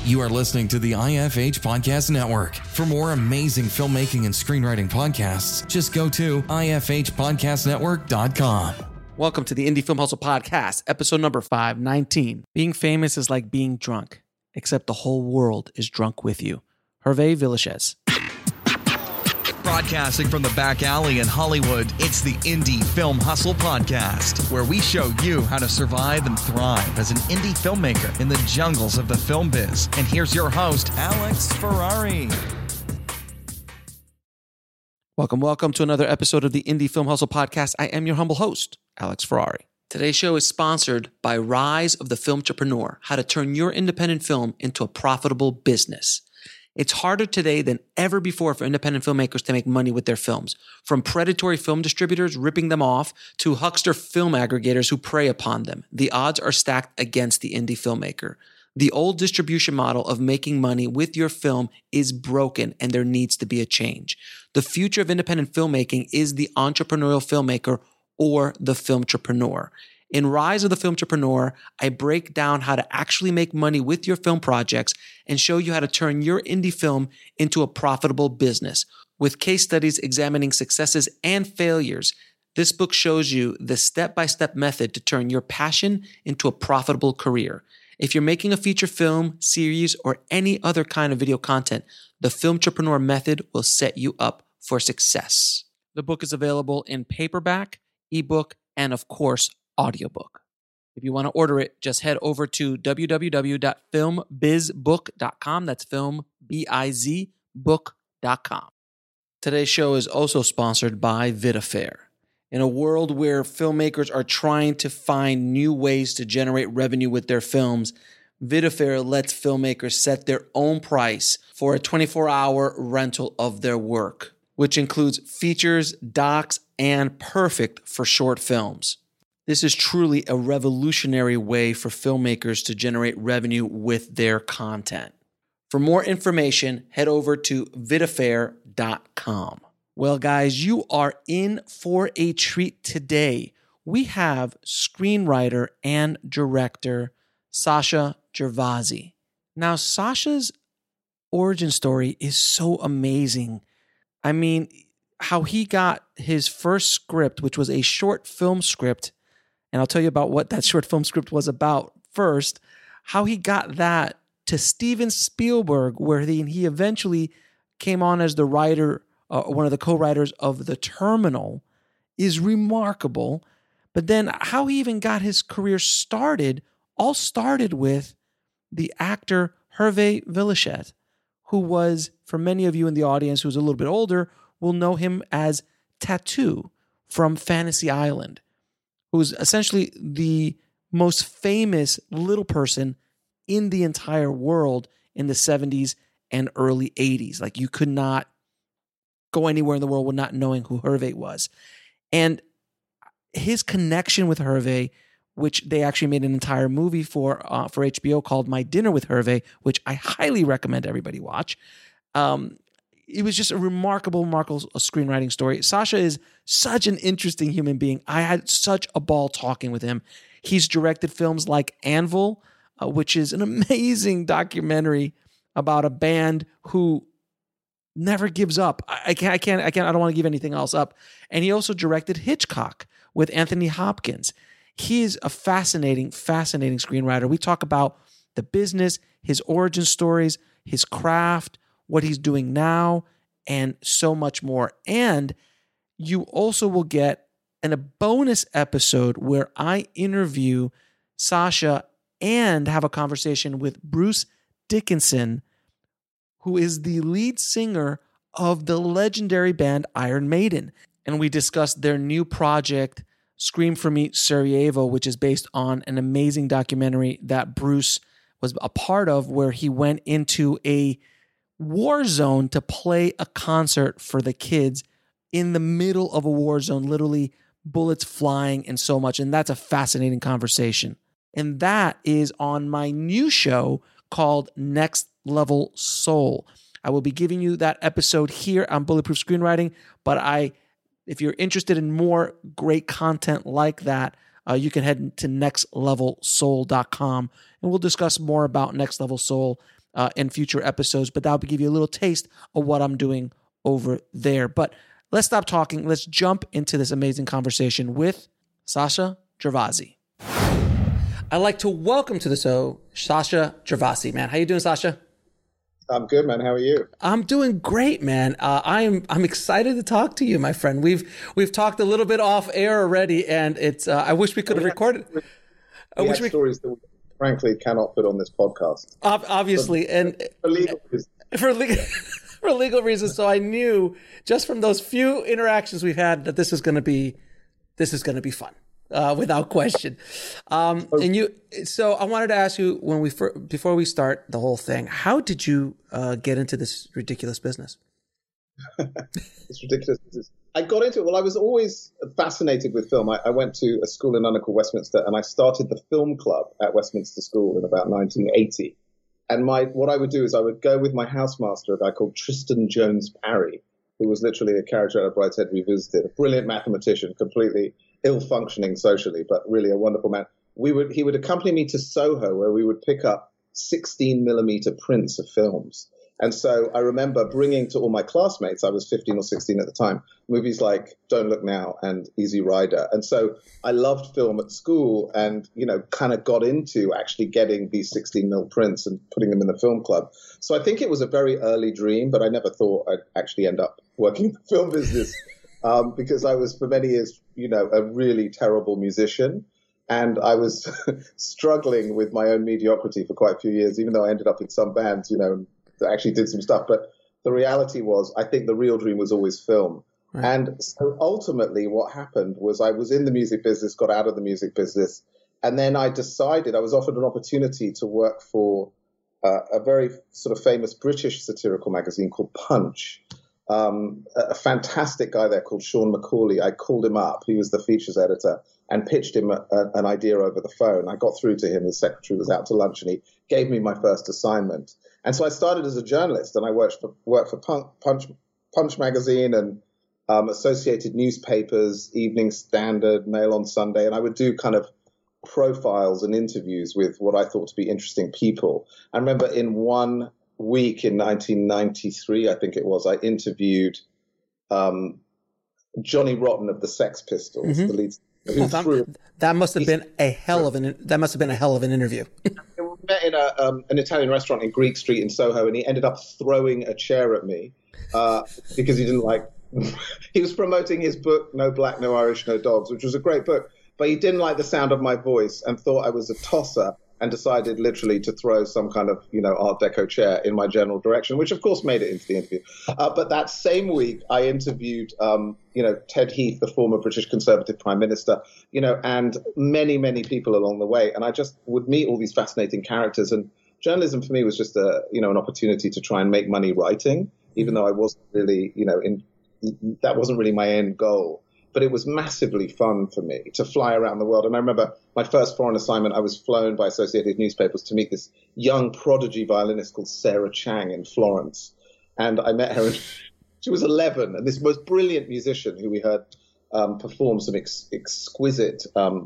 You are listening to the IFH Podcast Network. For more amazing filmmaking and screenwriting podcasts, just go to ifhpodcastnetwork.com. Welcome to the Indie Film Hustle Podcast, episode number 519. Being famous is like being drunk, except the whole world is drunk with you. Hervé Villechaize. Broadcasting from the back alley in Hollywood, it's the Indie Film Hustle Podcast, where we show you how to survive and thrive as an indie filmmaker in the jungles of the film biz. And here's your host, Alex Ferrari. Welcome to another episode of the Indie Film Hustle Podcast. I am your humble host, Alex Ferrari. Today's show is sponsored by Rise of the Filmtrepreneur, how to turn your independent film into a profitable business. It's harder today than ever before for independent filmmakers to make money with their films. From predatory film distributors ripping them off to huckster film aggregators who prey upon them, the odds are stacked against the indie filmmaker. The old distribution model of making money with your film is broken and there needs to be a change. The future of independent filmmaking is the entrepreneurial filmmaker or the filmtrepreneur. In Rise of the Filmtrepreneur, I break down how to actually make money with your film projects and show you how to turn your indie film into a profitable business. With case studies examining successes and failures, this book shows you the step-by-step method to turn your passion into a profitable career. If you're making a feature film, series, or any other kind of video content, the Filmtrepreneur method will set you up for success. The book is available in paperback, ebook, and of course, audiobook. If you want to order it, just head over to www.filmbizbook.com. That's filmbizbook.com. Today's show is also sponsored by VidAfair. In a world where filmmakers are trying to find new ways to generate revenue with their films, VidAfair lets filmmakers set their own price for a 24-hour rental of their work, which includes features, docs, and perfect for short films. This is truly a revolutionary way for filmmakers to generate revenue with their content. For more information, head over to vidafair.com. Well, guys, you are in for a treat today. We have screenwriter and director Sasha Gervasi. Now, Sasha's origin story is so amazing. I mean, how he got his first script, which was a short film script, and I'll tell you about what that short film script was about first, how he got that to Steven Spielberg, where he eventually came on as the writer, one of the co-writers of The Terminal, is remarkable. But then how he even got his career started, all started with the actor Hervé Villechaize, who was, for many of you in the audience who's a little bit older, will know him as Tattoo from Fantasy Island, who's essentially the most famous little person in the entire world in the 70s and early 80s. Like, you could not go anywhere in the world without knowing who Hervé was. And his connection with Hervé, which they actually made an entire movie for HBO called My Dinner with Hervé, which I highly recommend everybody watch. It was just a remarkable screenwriting story. Sasha is such an interesting human being. I had such a ball talking with him. He's directed films like Anvil, which is an amazing documentary about a band who never gives up. I don't want to give anything else up. And he also directed Hitchcock with Anthony Hopkins. He is a fascinating screenwriter. We talk about the business, his origin stories, his craft, what he's doing now, and so much more. And you also will get a bonus episode where I interview Sasha and have a conversation with Bruce Dickinson, who is the lead singer of the legendary band Iron Maiden. And we discussed their new project, Scream for Me, Sarajevo, which is based on an amazing documentary that Bruce was a part of, where he went into a war zone to play a concert for the kids in the middle of a war zone, literally bullets flying and so much. And that's a fascinating conversation. And that is on my new show called Next Level Soul. I will be giving you that episode here on Bulletproof Screenwriting, but if you're interested in more great content like that, you can head to nextlevelsoul.com, and we'll discuss more about Next Level Soul in future episodes, but that'll give you a little taste of what I'm doing over there. But let's stop talking. Let's jump into this amazing conversation with Sasha Gervasi. I'd like to welcome to the show Sasha Gervasi, man. How you doing, Sasha? I'm good, man. How are you? I'm doing great, man. I'm excited to talk to you, my friend. We've talked a little bit off air already, and it's I wish we could have recorded. We have stories that we frankly cannot put on this podcast. Obviously, and for legal reasons. For legal reasons. So I knew just from those few interactions we've had that this is going to be fun. Without question. So I wanted to ask you before we start the whole thing, how did you get into this ridiculous business? It's ridiculous business. I got into it. Well, I was always fascinated with film. I went to a school in London called Westminster, and I started the film club at Westminster School in about 1980. And what I would do is I would go with my housemaster, a guy called Tristan Jones Parry, who was literally a character out of Brideshead Revisited, a brilliant mathematician, completely ill-functioning socially, but really a wonderful man. He would accompany me to Soho, where we would pick up 16mm prints of films. And so I remember bringing to all my classmates, I was 15 or 16 at the time, movies like Don't Look Now and Easy Rider. And so I loved film at school and, kind of got into actually getting these 16mm prints and putting them in the film club. So I think it was a very early dream, but I never thought I'd actually end up working in the film business because I was for many years, a really terrible musician. And I was struggling with my own mediocrity for quite a few years, even though I ended up in some bands, that actually did some stuff. But the reality was, I think the real dream was always film. Right. And so ultimately what happened was I was in the music business, got out of the music business. And then I decided I was offered an opportunity to work for a very sort of famous British satirical magazine called Punch. A fantastic guy there called Sean Macaulay. I called him up. He was the features editor and pitched him an idea over the phone. I got through to him. His secretary was out to lunch and he gave me my first assignment. And so I started as a journalist and I worked for Punch magazine and associated newspapers, Evening Standard, Mail on Sunday. And I would do kind of profiles and interviews with what I thought to be interesting people. I remember in one week in 1993, I think it was, I interviewed Johnny Rotten of the Sex Pistols, the lead. That must have been a hell of an interview. We met in an Italian restaurant in Greek Street in Soho, and he ended up throwing a chair at me because he didn't like. He was promoting his book, No Black, No Irish, No Dogs, which was a great book, but he didn't like the sound of my voice and thought I was a tosser. And decided literally to throw some kind of, Art Deco chair in my general direction, which of course made it into the interview. But that same week, I interviewed, Ted Heath, the former British Conservative Prime Minister, and many, many people along the way. And I just would meet all these fascinating characters. And journalism for me was just an opportunity to try and make money writing, even though I wasn't really, that wasn't really my end goal. But it was massively fun for me to fly around the world. And I remember my first foreign assignment, I was flown by Associated Newspapers to meet this young prodigy violinist called Sarah Chang in Florence. And I met her, and she was 11, and this most brilliant musician who we heard perform some exquisite,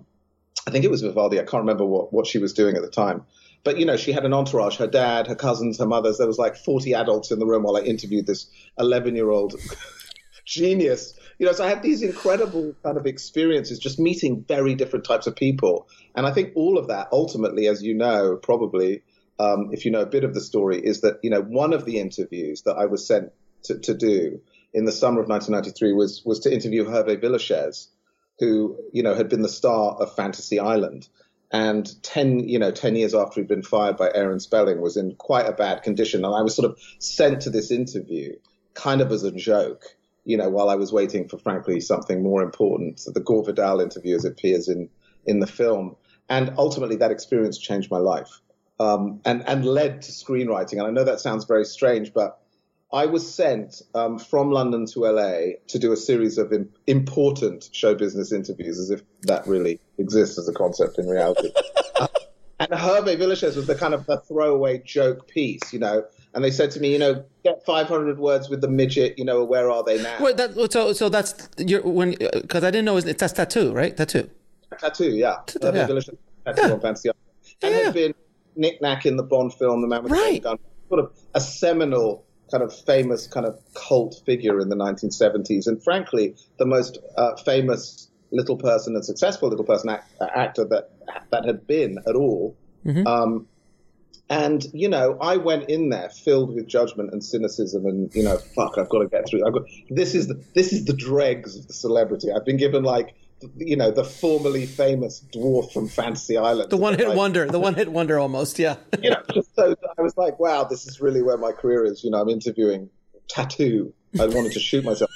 I think it was Vivaldi, I can't remember what she was doing at the time. But, she had an entourage, her dad, her cousins, her mothers. There was like 40 adults in the room while I interviewed this 11-year-old genius. So I had these incredible kind of experiences just meeting very different types of people. And I think all of that ultimately, as you know, probably, if you know a bit of the story, is that, one of the interviews that I was sent to do in the summer of 1993 was to interview Hervé Villechaize, who, had been the star of Fantasy Island. And 10 years after he'd been fired by Aaron Spelling, was in quite a bad condition. And I was sort of sent to this interview kind of as a joke, while I was waiting for, frankly, something more important, the Gore Vidal interview as it appears in the film. And ultimately, that experience changed my life and led to screenwriting. And I know that sounds very strange, but I was sent from London to LA to do a series of important show business interviews, as if that really exists as a concept in reality. And Hervé Villechaize was the kind of the throwaway joke piece, And they said to me, get 500 words with the midget, where are they now? Wait, so that's because I didn't know that's Tattoo, right? Tattoo, yeah. Hervé Villechaize, Tattoo on Fantasy Island. And had been Knick-Knack in the Bond film, The Man with the Gun. sort of a seminal kind of famous kind of cult figure in the 1970s, and frankly, the most famous little person and successful little person actor that had been at all. Mm-hmm. And, you know, I went in there filled with judgment and cynicism and, you know, fuck, I've got to get through. This is the dregs of the celebrity. I've been given, like, you know, the formerly famous dwarf from Fantasy Island. The one-hit wonder almost, yeah. You know, so I was like, wow, this is really where my career is. You know, I'm interviewing Tattoo. I wanted to shoot myself.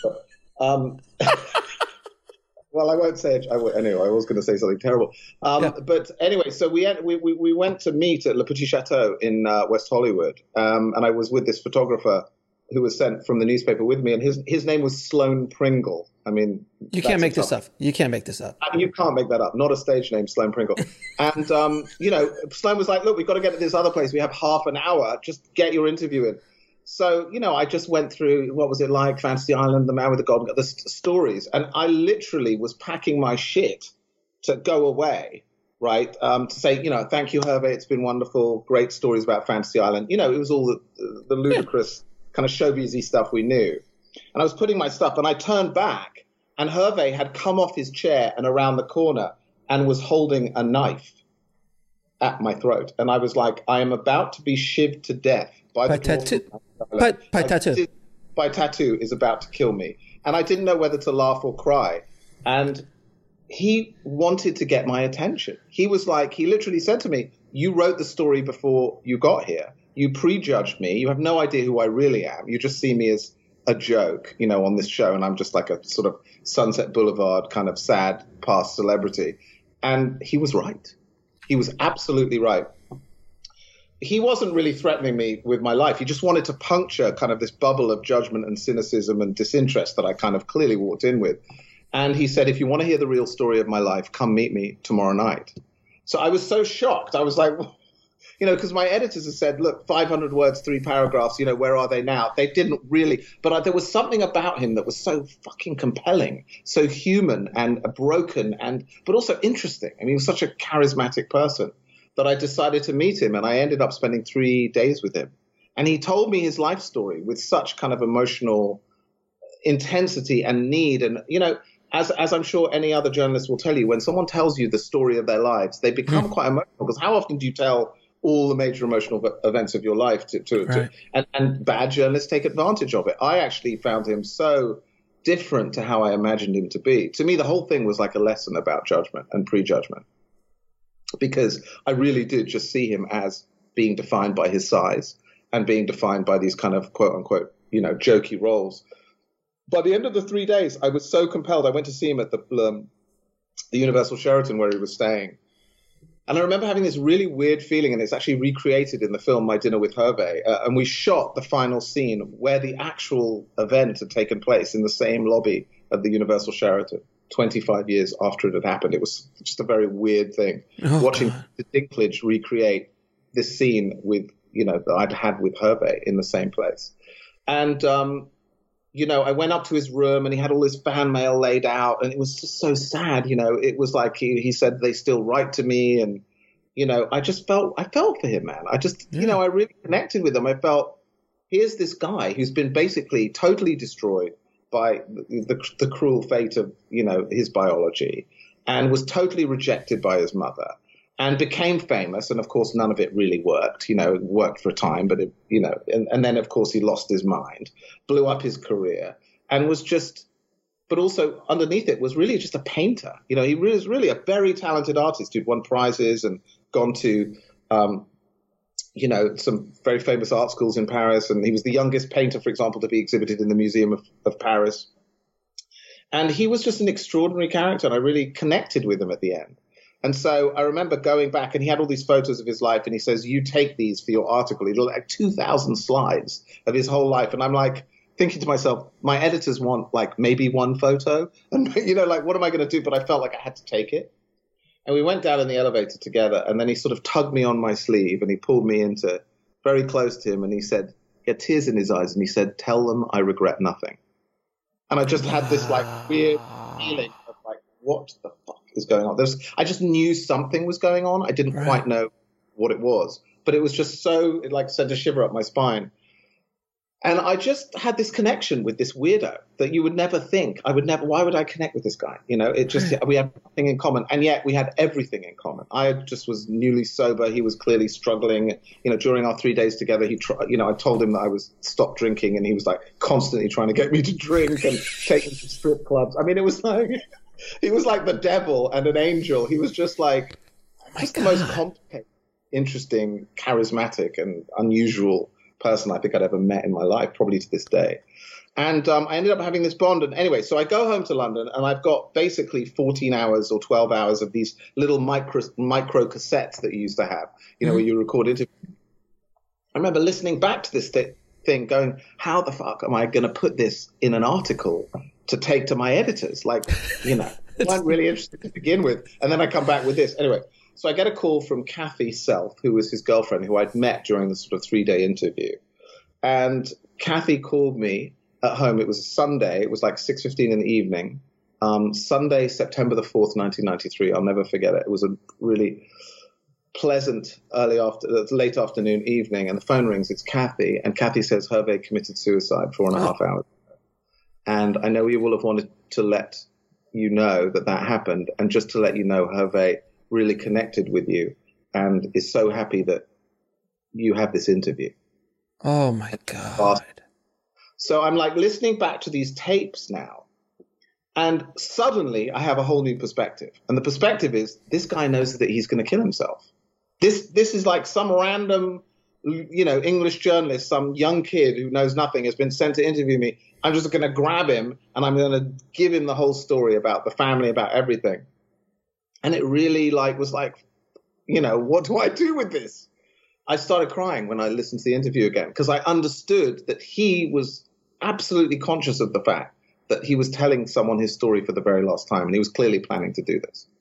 Well, I won't say it. Anyway, I was going to say something terrible. But anyway, so we went to meet at Le Petit Chateau in West Hollywood, and I was with this photographer who was sent from the newspaper with me, and his name was Sloane Pringle. I mean, you can't make this up. You can't make this up. You can't make that up. Not a stage name, Sloane Pringle. And you know, Sloane was like, "Look, we've got to get to this other place. We have half an hour. Just get your interview in." So, you know, I just went through, what was it like, Fantasy Island, The Man with the Golden Gun, the stories. And I literally was packing my shit to go away, right? To say, you know, thank you, Hervé. It's been wonderful. Great stories about Fantasy Island. You know, it was all the ludicrous kind of showbizy stuff we knew. And I was putting my stuff, and I turned back, and Hervé had come off his chair and around the corner and was holding a knife at my throat. And I was like, I am about to be shivved to death by Tattoo. By Tattoo is about to kill me. And I didn't know whether to laugh or cry. And he wanted to get my attention. He was like, he literally said to me, you wrote the story before you got here. You prejudged me. You have no idea who I really am. You just see me as a joke, you know, on this show. And I'm just like a sort of Sunset Boulevard kind of sad past celebrity. And he was right. He was absolutely right. He wasn't really threatening me with my life. He just wanted to puncture kind of this bubble of judgment and cynicism and disinterest that I kind of clearly walked in with. And he said, if you want to hear the real story of my life, come meet me tomorrow night. So I was so shocked. I was like, you know, because my editors had said, look, 500 words, 3 paragraphs, you know, where are they now? They didn't really. But there was something about him that was so fucking compelling, so human and broken, but also interesting. I mean, he was such a charismatic person that I decided to meet him, and I ended up spending 3 days with him. And he told me his life story with such kind of emotional intensity and need. And, you know, as I'm sure any other journalist will tell you, when someone tells you the story of their lives, they become quite emotional, because how often do you tell all the major emotional events of your life and bad journalists take advantage of it? I actually found him so different to how I imagined him to be. To me, the whole thing was like a lesson about judgment and prejudgment, because I really did just see him as being defined by his size and being defined by these kind of quote unquote, you know, jokey roles. By the end of the 3 days, I was so compelled. I went to see him at the Universal Sheraton where he was staying. And I remember having this really weird feeling, and it's actually recreated in the film My Dinner with Hervé. And we shot the final scene where the actual event had taken place in the same lobby of the Universal Sheraton. 25 years after it had happened. It was just a very weird thing. Watching the Dinklage recreate this scene with, you know, that I'd had with Hervé in the same place. And, you know, I went up to his room, and he had all his fan mail laid out, and it was just so sad. You know, it was like he said they still write to me, and, you know, I felt for him, man. You know, I really connected with him. I felt, here's this guy who's been basically totally destroyed by the cruel fate of, you know, his biology, and was totally rejected by his mother, and became famous. And of course, none of it really worked. You know, it worked for a time, but it, you know, and then of course he lost his mind, blew up his career, and was just, but also underneath it was really just a painter. You know, he was really a very talented artist who'd won prizes and gone to, you know, some very famous art schools in Paris. And he was the youngest painter, for example, to be exhibited in the Museum of Paris. And he was just an extraordinary character, and I really connected with him at the end. And so I remember going back, and he had all these photos of his life, and he says, you take these for your article. He had like 2,000 slides of his whole life. And I'm like thinking to myself, my editors want like maybe one photo. And, you know, like, what am I going to do? But I felt like I had to take it. And we went down in the elevator together, and then he sort of tugged me on my sleeve, and he pulled me into very close to him, and he said, he had tears in his eyes, and he said, tell them I regret nothing. And I just had this like weird feeling of like, what the fuck is going on? I just knew something was going on. I didn't quite know what it was, but it was just so, it like sent a shiver up my spine. And I just had this connection with this weirdo that you would never think. Why would I connect with this guy? You know, we had nothing in common, and yet we had everything in common. I just was newly sober. He was clearly struggling. You know, during our 3 days together, I told him that I was stopped drinking, and he was like constantly trying to get me to drink and take me to strip clubs. I mean, it was like, he was like the devil and an angel. He was just like, the most complicated, interesting, charismatic, and unusual person I think I'd ever met in my life, probably to this day. And I ended up having this bond. And anyway, so I go home to London, and I've got basically 14 hours or 12 hours of these little micro cassettes that you used to have, you know, where you record interviews. I remember listening back to this thing going, how the fuck am I going to put this in an article to take to my editors? Like, you know, they weren't really interested to begin with. And then I come back with this. Anyway, so I get a call from Kathy Self, who was his girlfriend, who I'd met during the sort of 3-day interview. And Kathy called me at home. It was a Sunday. It was like 6:15 in the evening. Sunday, September the 4th, 1993. I'll never forget it. It was a really pleasant late afternoon evening. And the phone rings. It's Kathy. And Kathy says Hervé committed suicide 4.5 hours. And I know you will have wanted to let you know that happened. And just to let you know, Hervé really connected with you and is so happy that you have this interview. Oh my God. So I'm like listening back to these tapes now, and suddenly I have a whole new perspective. And the perspective is, this guy knows that he's going to kill himself. This is like some random, you know, English journalist, some young kid who knows nothing has been sent to interview me. I'm just going to grab him and I'm going to give him the whole story about the family, about everything. And it really was like, you know, what do I do with this? I started crying when I listened to the interview again, because I understood that he was absolutely conscious of the fact that he was telling someone his story for the very last time, and he was clearly planning to do this.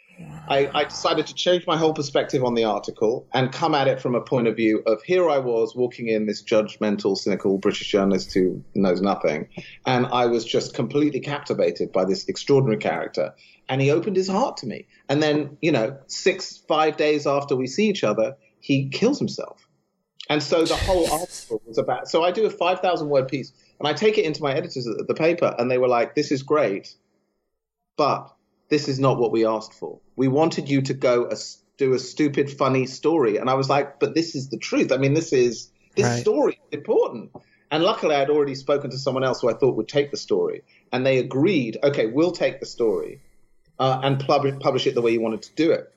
I decided to change my whole perspective on the article and come at it from a point of view of, here I was walking in, this judgmental, cynical British journalist who knows nothing, and I was just completely captivated by this extraordinary character, and he opened his heart to me. And then, you know, 5 days after we see each other, he kills himself. And so the whole article was about, so I do a 5,000 word piece, and I take it into my editors at the paper, and they were like, this is great, but this is not what we asked for. We wanted you to go do a stupid, funny story. And I was like, but this is the truth. I mean, this right. Story is important. And luckily I'd already spoken to someone else who I thought would take the story, and they agreed, okay, we'll take the story and publish it the way you wanted to do it.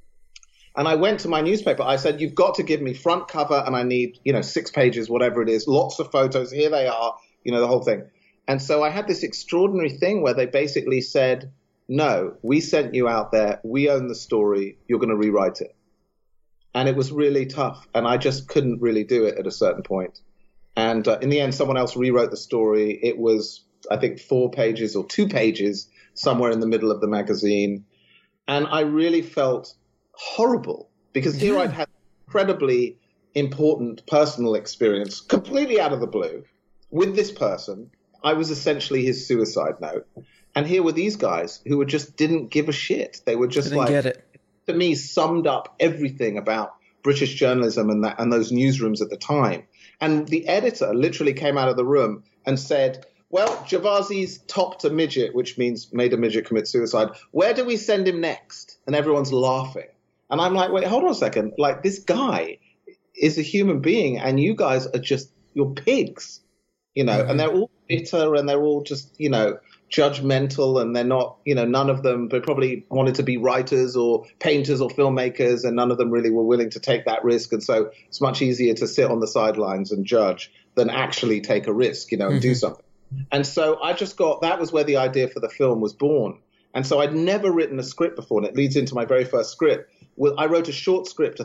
And I went to my newspaper. I said, you've got to give me front cover, and I need, 6 pages, whatever it is, lots of photos. Here they are, the whole thing. And so I had this extraordinary thing where they basically said, no, we sent you out there. We own the story. You're going to rewrite it. And it was really tough. And I just couldn't really do it at a certain point. And in the end, someone else rewrote the story. It was, I think, 4 pages or 2 pages somewhere in the middle of the magazine. And I really felt horrible, because here I'd had incredibly important personal experience completely out of the blue with this person. I was essentially his suicide note. And here were these guys who just didn't give a shit. They were just get it. To me, summed up everything about British journalism and those newsrooms at the time. And the editor literally came out of the room and said, well, Javazi's topped a midget, which means made a midget commit suicide. Where do we send him next? And everyone's laughing. And I'm like, wait, hold on a second. Like, this guy is a human being, and you guys are just, you're pigs, and they're all bitter, and they're all just, judgmental, and they're not, none of them, they probably wanted to be writers or painters or filmmakers, and none of them really were willing to take that risk. And so it's much easier to sit on the sidelines and judge than actually take a risk, and do something. And so I just that was where the idea for the film was born. And so I'd never written a script before, and it leads into my very first script. Well, I wrote a short script, a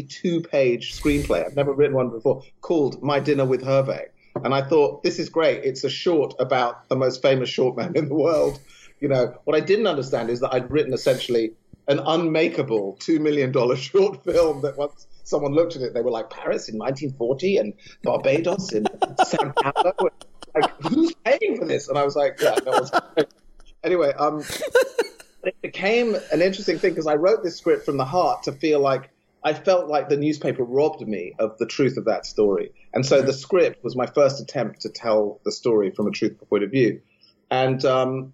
32-page screenplay. I've never written one before, called My Dinner with Hervé. And I thought, this is great. It's a short about the most famous short man in the world. What I didn't understand is that I'd written essentially an unmakeable $2 million short film that once someone looked at it, they were like, Paris in 1940 and Barbados in Sao Paulo. Like, who's paying for this? And I was like, yeah, no one's paying. Anyway, it became an interesting thing because I wrote this script from the heart to feel like I felt like the newspaper robbed me of the truth of that story. And so the script was my first attempt to tell the story from a truthful point of view. And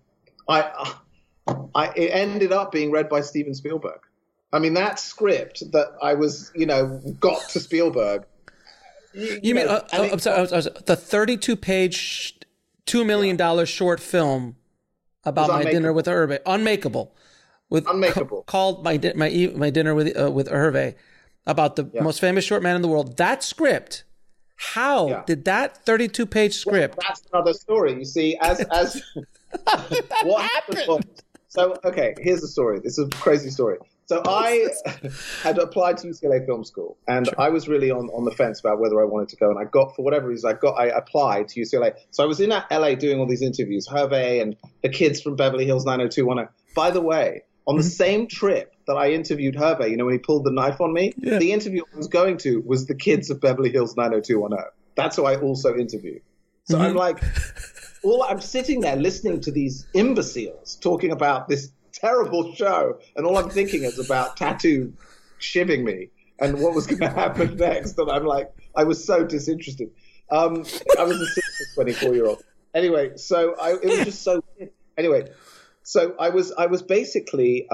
it ended up being read by Steven Spielberg. I mean, that script that I was, got to Spielberg. I'm sorry, the 32-page, $2 million short film about my dinner with Hervé, Unmakeable. Called my dinner with Hervé, about the most famous short man in the world. That script, how did that 32-page script? Well, that's another story. You see, as what happened was, so okay, here's the story. This is a crazy story. So I had applied to UCLA Film School, and I was really on the fence about whether I wanted to go. And I got, for whatever reason, I applied to UCLA. So I was in LA doing all these interviews, Hervé and the kids from Beverly Hills 90210. By the way, on the same trip that I interviewed Hervé, when he pulled the knife on me, the interview I was going to was the kids of Beverly Hills 90210. That's who I also interviewed. So I'm like, I'm sitting there listening to these imbeciles talking about this terrible show, and all I'm thinking is about Tattoo shivving me and what was going to happen next. And I'm like, I was so disinterested. I was a 24-year-old. Anyway, so it was just so weird. Anyway, so I was basically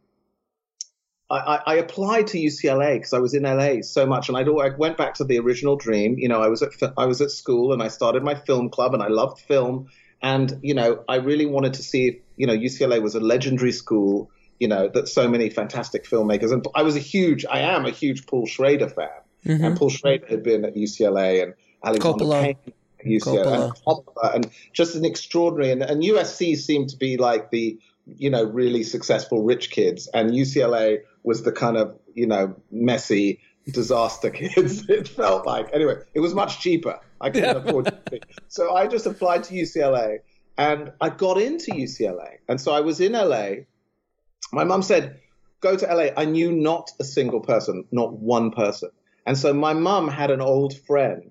I applied to UCLA because I was in LA so much, and I went back to the original dream. I was at school, and I started my film club, and I loved film. And, I really wanted to see if, UCLA was a legendary school, that so many fantastic filmmakers. And I am a huge Paul Schrader fan. Mm-hmm. And Paul Schrader had been at UCLA, and Alexander Payne at UCLA, and Coppola, and just an extraordinary. And USC seemed to be like the, really successful rich kids. And UCLA was the kind of, messy disaster kids, it felt like. Anyway, it was much cheaper. I couldn't afford it. So I just applied to UCLA, and I got into UCLA. And so I was in LA. My mum said, go to LA. I knew not a single person, not one person. And so my mum had an old friend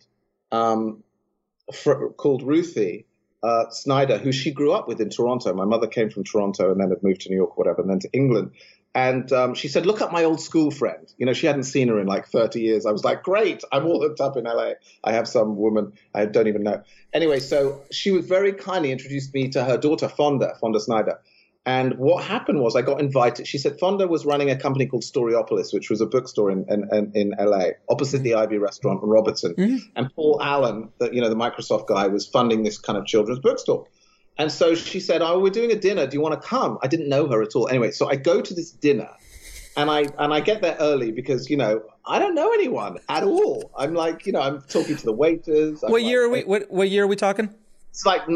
called Ruthie Snyder, who she grew up with in Toronto. My mother came from Toronto and then had moved to New York, whatever, and then to England. And she said, look up my old school friend. She hadn't seen her in like 30 years. I was like, great, I'm all hooked up in LA. I have some woman I don't even know. Anyway, so she was very kindly introduced me to her daughter, Fonda Snyder. And what happened was I got invited. She said Fonda was running a company called Storyopolis, which was a bookstore in LA, opposite the Ivy restaurant in Robertson. Mm-hmm. And Paul Allen, the Microsoft guy, was funding this kind of children's bookstore. And so she said, oh, we're doing a dinner. Do you want to come? I didn't know her at all. Anyway, so I go to this dinner, and I get there early because, I don't know anyone at all. I'm like, I'm talking to the waiters. What year are we talking? It's like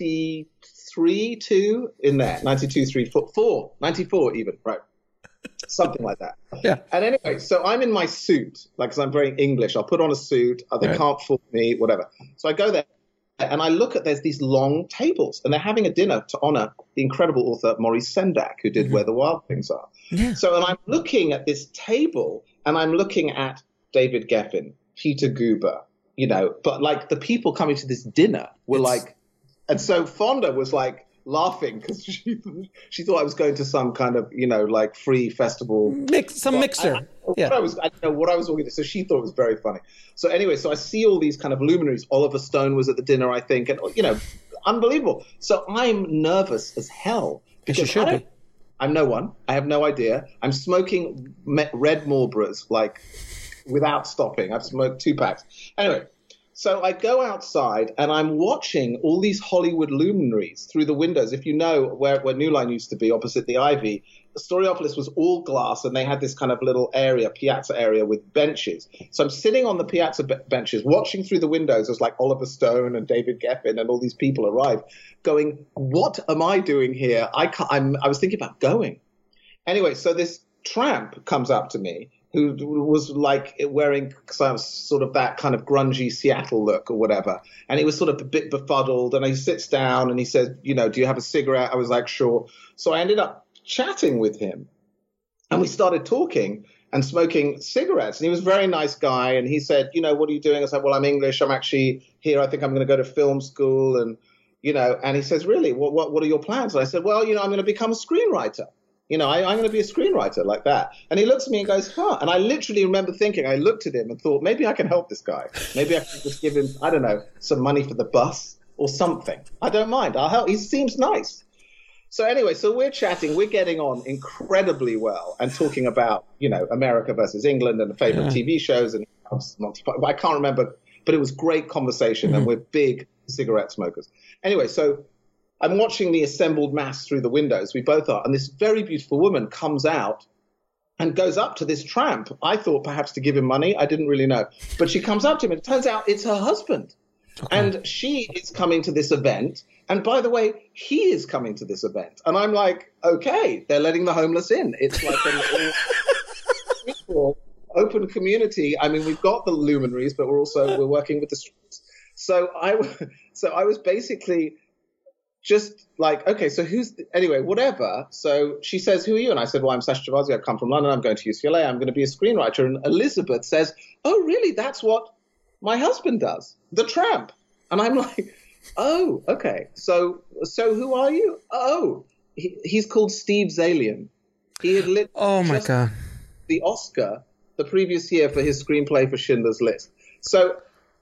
93, 2 in there, 92, 3, 4, 94 even, right? Something like that. Yeah. And anyway, so I'm in my suit, because I'm very English. I'll put on a suit. They can't fool me, whatever. So I go there. And I look at, there's these long tables, and they're having a dinner to honor the incredible author Maurice Sendak, who did Where the Wild Things Are. Yeah. So, and I'm looking at this table, and I'm looking at David Geffen, Peter Guber, but like the people coming to this dinner were like, and so Fonda was like laughing because she thought I was going to some kind of, like free festival. Mixer. I don't know what I was talking to. So she thought it was very funny. So anyway, so I see all these kind of luminaries. Oliver Stone was at the dinner, I think, and unbelievable. So I'm nervous as hell because I'm no one. I have no idea. I'm smoking red Marlboros like without stopping. I've smoked 2 packs. Anyway, so I go outside and I'm watching all these Hollywood luminaries through the windows. If you know where New Line used to be, opposite the Ivy, Storyopolis was all glass, and they had this kind of little area, piazza area with benches. So I'm sitting on the piazza benches, watching through the windows as like Oliver Stone and David Geffen and all these people arrive, going, what am I doing here? I was thinking about going. Anyway, so this tramp comes up to me, who was like wearing sort of that kind of grungy Seattle look or whatever. And he was sort of a bit befuddled, and he sits down and he says, do you have a cigarette? I was like, sure. So I ended up chatting with him, and we started talking and smoking cigarettes. And he was a very nice guy. And he said, what are you doing? I said, well, I'm English. I'm actually here. I think I'm going to go to film school. And, and he says, really, what are your plans? And I said, well, I'm going to become a screenwriter. I'm going to be a screenwriter like that. And he looks at me and goes, huh. And I literally remember thinking, I looked at him and thought, maybe I can help this guy. Maybe I can just give him, I don't know, some money for the bus or something. I don't mind. I'll help. He seems nice. So anyway, so we're chatting, we're getting on incredibly well and talking about, America versus England and the favorite TV shows. And I can't remember, but it was great conversation and we're big cigarette smokers. Anyway, so I'm watching the assembled mass through the windows. We both are. And this very beautiful woman comes out and goes up to this tramp. I thought perhaps to give him money. I didn't really know. But she comes up to him and it turns out it's her husband. Okay. And she is coming to this event. And by the way, he is coming to this event. And I'm like, okay, they're letting the homeless in. It's like an open community. I mean, we've got the luminaries, but we're working with the streets. So I was basically just like, okay, so anyway, whatever. So she says, who are you? And I said, well, I'm Sasha Travasky. I've come from London. I'm going to UCLA. I'm going to be a screenwriter. And Elizabeth says, oh, really? That's what my husband does, the tramp. And I'm like, oh, okay. So who are you? Oh, he's called Steve Zaillian. He had the Oscar the previous year for his screenplay for Schindler's List. So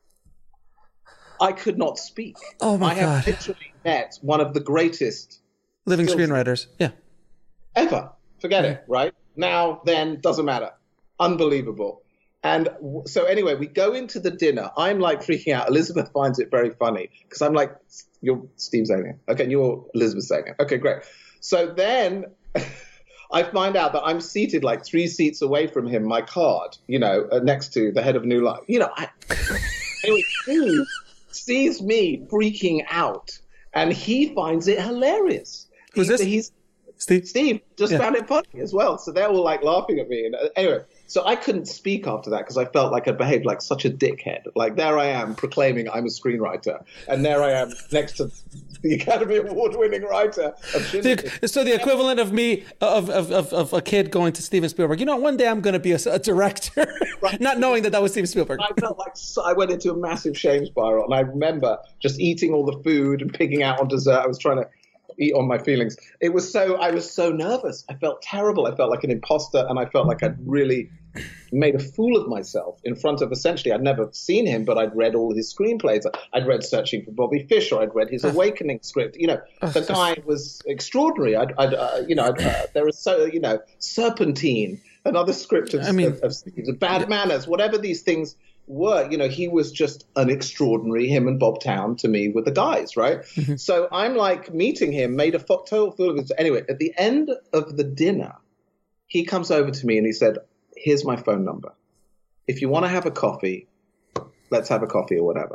I could not speak. Oh my God! I have literally met one of the greatest living screenwriters. Yeah. Ever. Forget it. Right now, then doesn't matter. Unbelievable. And so anyway, we go into the dinner. I'm like freaking out. Elizabeth finds it very funny because I'm like, you're Steve Zaillian. Okay, and you're Elizabeth Zaillian. Okay, great. So then I find out that I'm seated like 3 seats away from him, my card, next to the head of New Line. Anyway, Steve sees me freaking out and he finds it hilarious. Who's this? Steve just found it funny as well. So they're all like laughing at me. And anyway, so I couldn't speak after that because I felt like I behaved like such a dickhead. Like there I am proclaiming I'm a screenwriter, and there I am next to the Academy Award-winning writer of Schindler's. So the equivalent of me of a kid going to Steven Spielberg. One day I'm going to be a director, right. Not knowing that was Steven Spielberg. I felt like I went into a massive shame spiral, and I remember just eating all the food and pigging out on dessert. I was trying to eat on my feelings. I was so nervous. I felt terrible. I felt like an imposter, and I felt like I'd really made a fool of myself in front of, essentially, I'd never seen him, but I'd read all his screenplays. I'd read Searching for Bobby Fischer. I'd read his Awakening script. The guy was extraordinary. There was Serpentine, another script of Steve's, Bad Manners, whatever these things were, he was just an extraordinary, him and Bob Town to me were the guys, right? Mm-hmm. So I'm like meeting him, made a total fool of him. Anyway, at the end of the dinner, he comes over to me and he said, here's my phone number. If you want to have a coffee, let's have a coffee or whatever.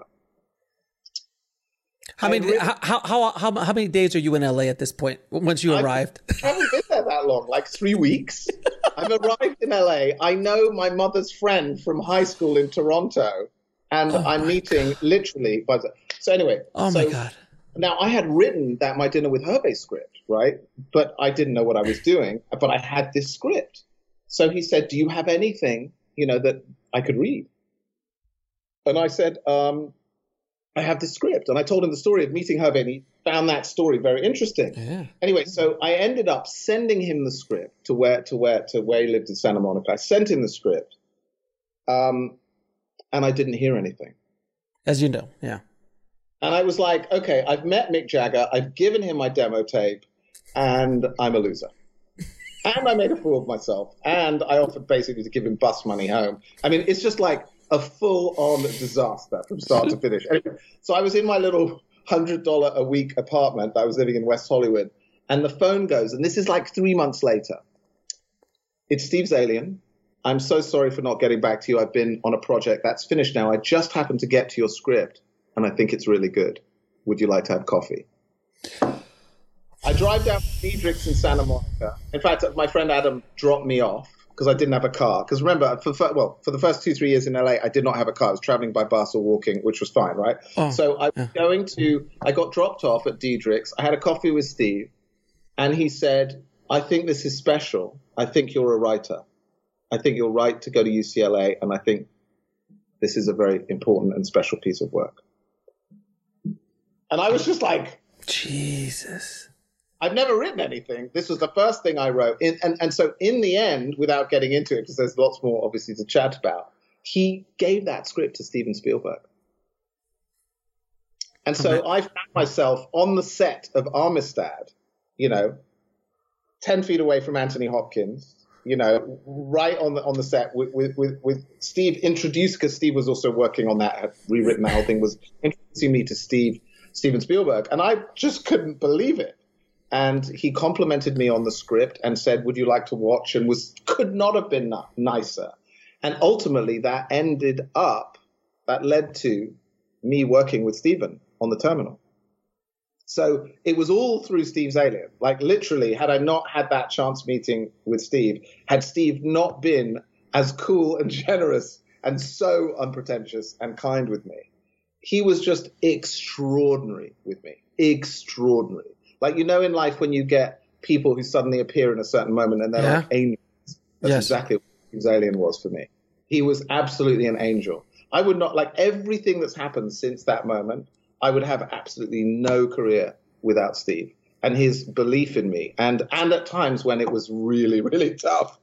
How many days are you in LA at this point once you arrived? I haven't been there that long, like 3 weeks. I've arrived in LA. I know my mother's friend from high school in Toronto, and I'm meeting literally. So anyway. Oh my God. Now I had written my Dinner with Hervé script, right? But I didn't know what I was doing. But I had this script. So he said, do you have anything, that I could read? And I said, I have this script. And I told him the story of meeting Hervé, and he found that story very interesting. Yeah. Anyway, so I ended up sending him the script to where he lived in Santa Monica. I sent him the script, and I didn't hear anything. As you know, yeah. And I was like, okay, I've met Mick Jagger. I've given him my demo tape, and I'm a loser. And I made a fool of myself. And I offered basically to give him bus money home. I mean, it's just like a full-on disaster from start to finish. Anyway, so I was in my little $100 a week apartment that I was living in West Hollywood, and the phone goes, and this is like 3 months later. It's Steve Zaillian. I'm so sorry for not getting back to you. I've been on a project that's finished now. I just happened to get to your script, and I think it's really good. Would you like to have coffee? I drive down to Diedrich's in Santa Monica. In fact, my friend Adam dropped me off because I didn't have a car. Because remember, for the first 2-3 years in LA, I did not have a car. I was traveling by bus or walking, which was fine, right? So I was I got dropped off at Diedrich's. I had a coffee with Steve, and he said, I think this is special. I think you're a writer. I think you're right to go to UCLA, and I think this is a very important and special piece of work. And I was just like, Jesus. I've never written anything. This was the first thing I wrote. And so in the end, without getting into it, because there's lots more obviously to chat about, he gave that script to Steven Spielberg. And so I found myself on the set of Amistad, 10 feet away from Anthony Hopkins, right on the set with Steve introduced, because Steve was also working on that, had rewritten the whole thing, was introducing me to Steven Spielberg. And I just couldn't believe it. And he complimented me on the script and said, would you like to watch? And could not have been nicer. And ultimately that led to me working with Steven on The Terminal. So it was all through Steve's Alien. Like literally, had I not had that chance meeting with Steve, had Steve not been as cool and generous and so unpretentious and kind with me, he was just extraordinary with me. Extraordinary. Like, in life when you get people who suddenly appear in a certain moment and they're like angels. That's exactly what Steve's Alien was for me. He was absolutely an angel. I would not, like everything that's happened since that moment, I would have absolutely no career without Steve and his belief in me. And at times when it was really, really tough,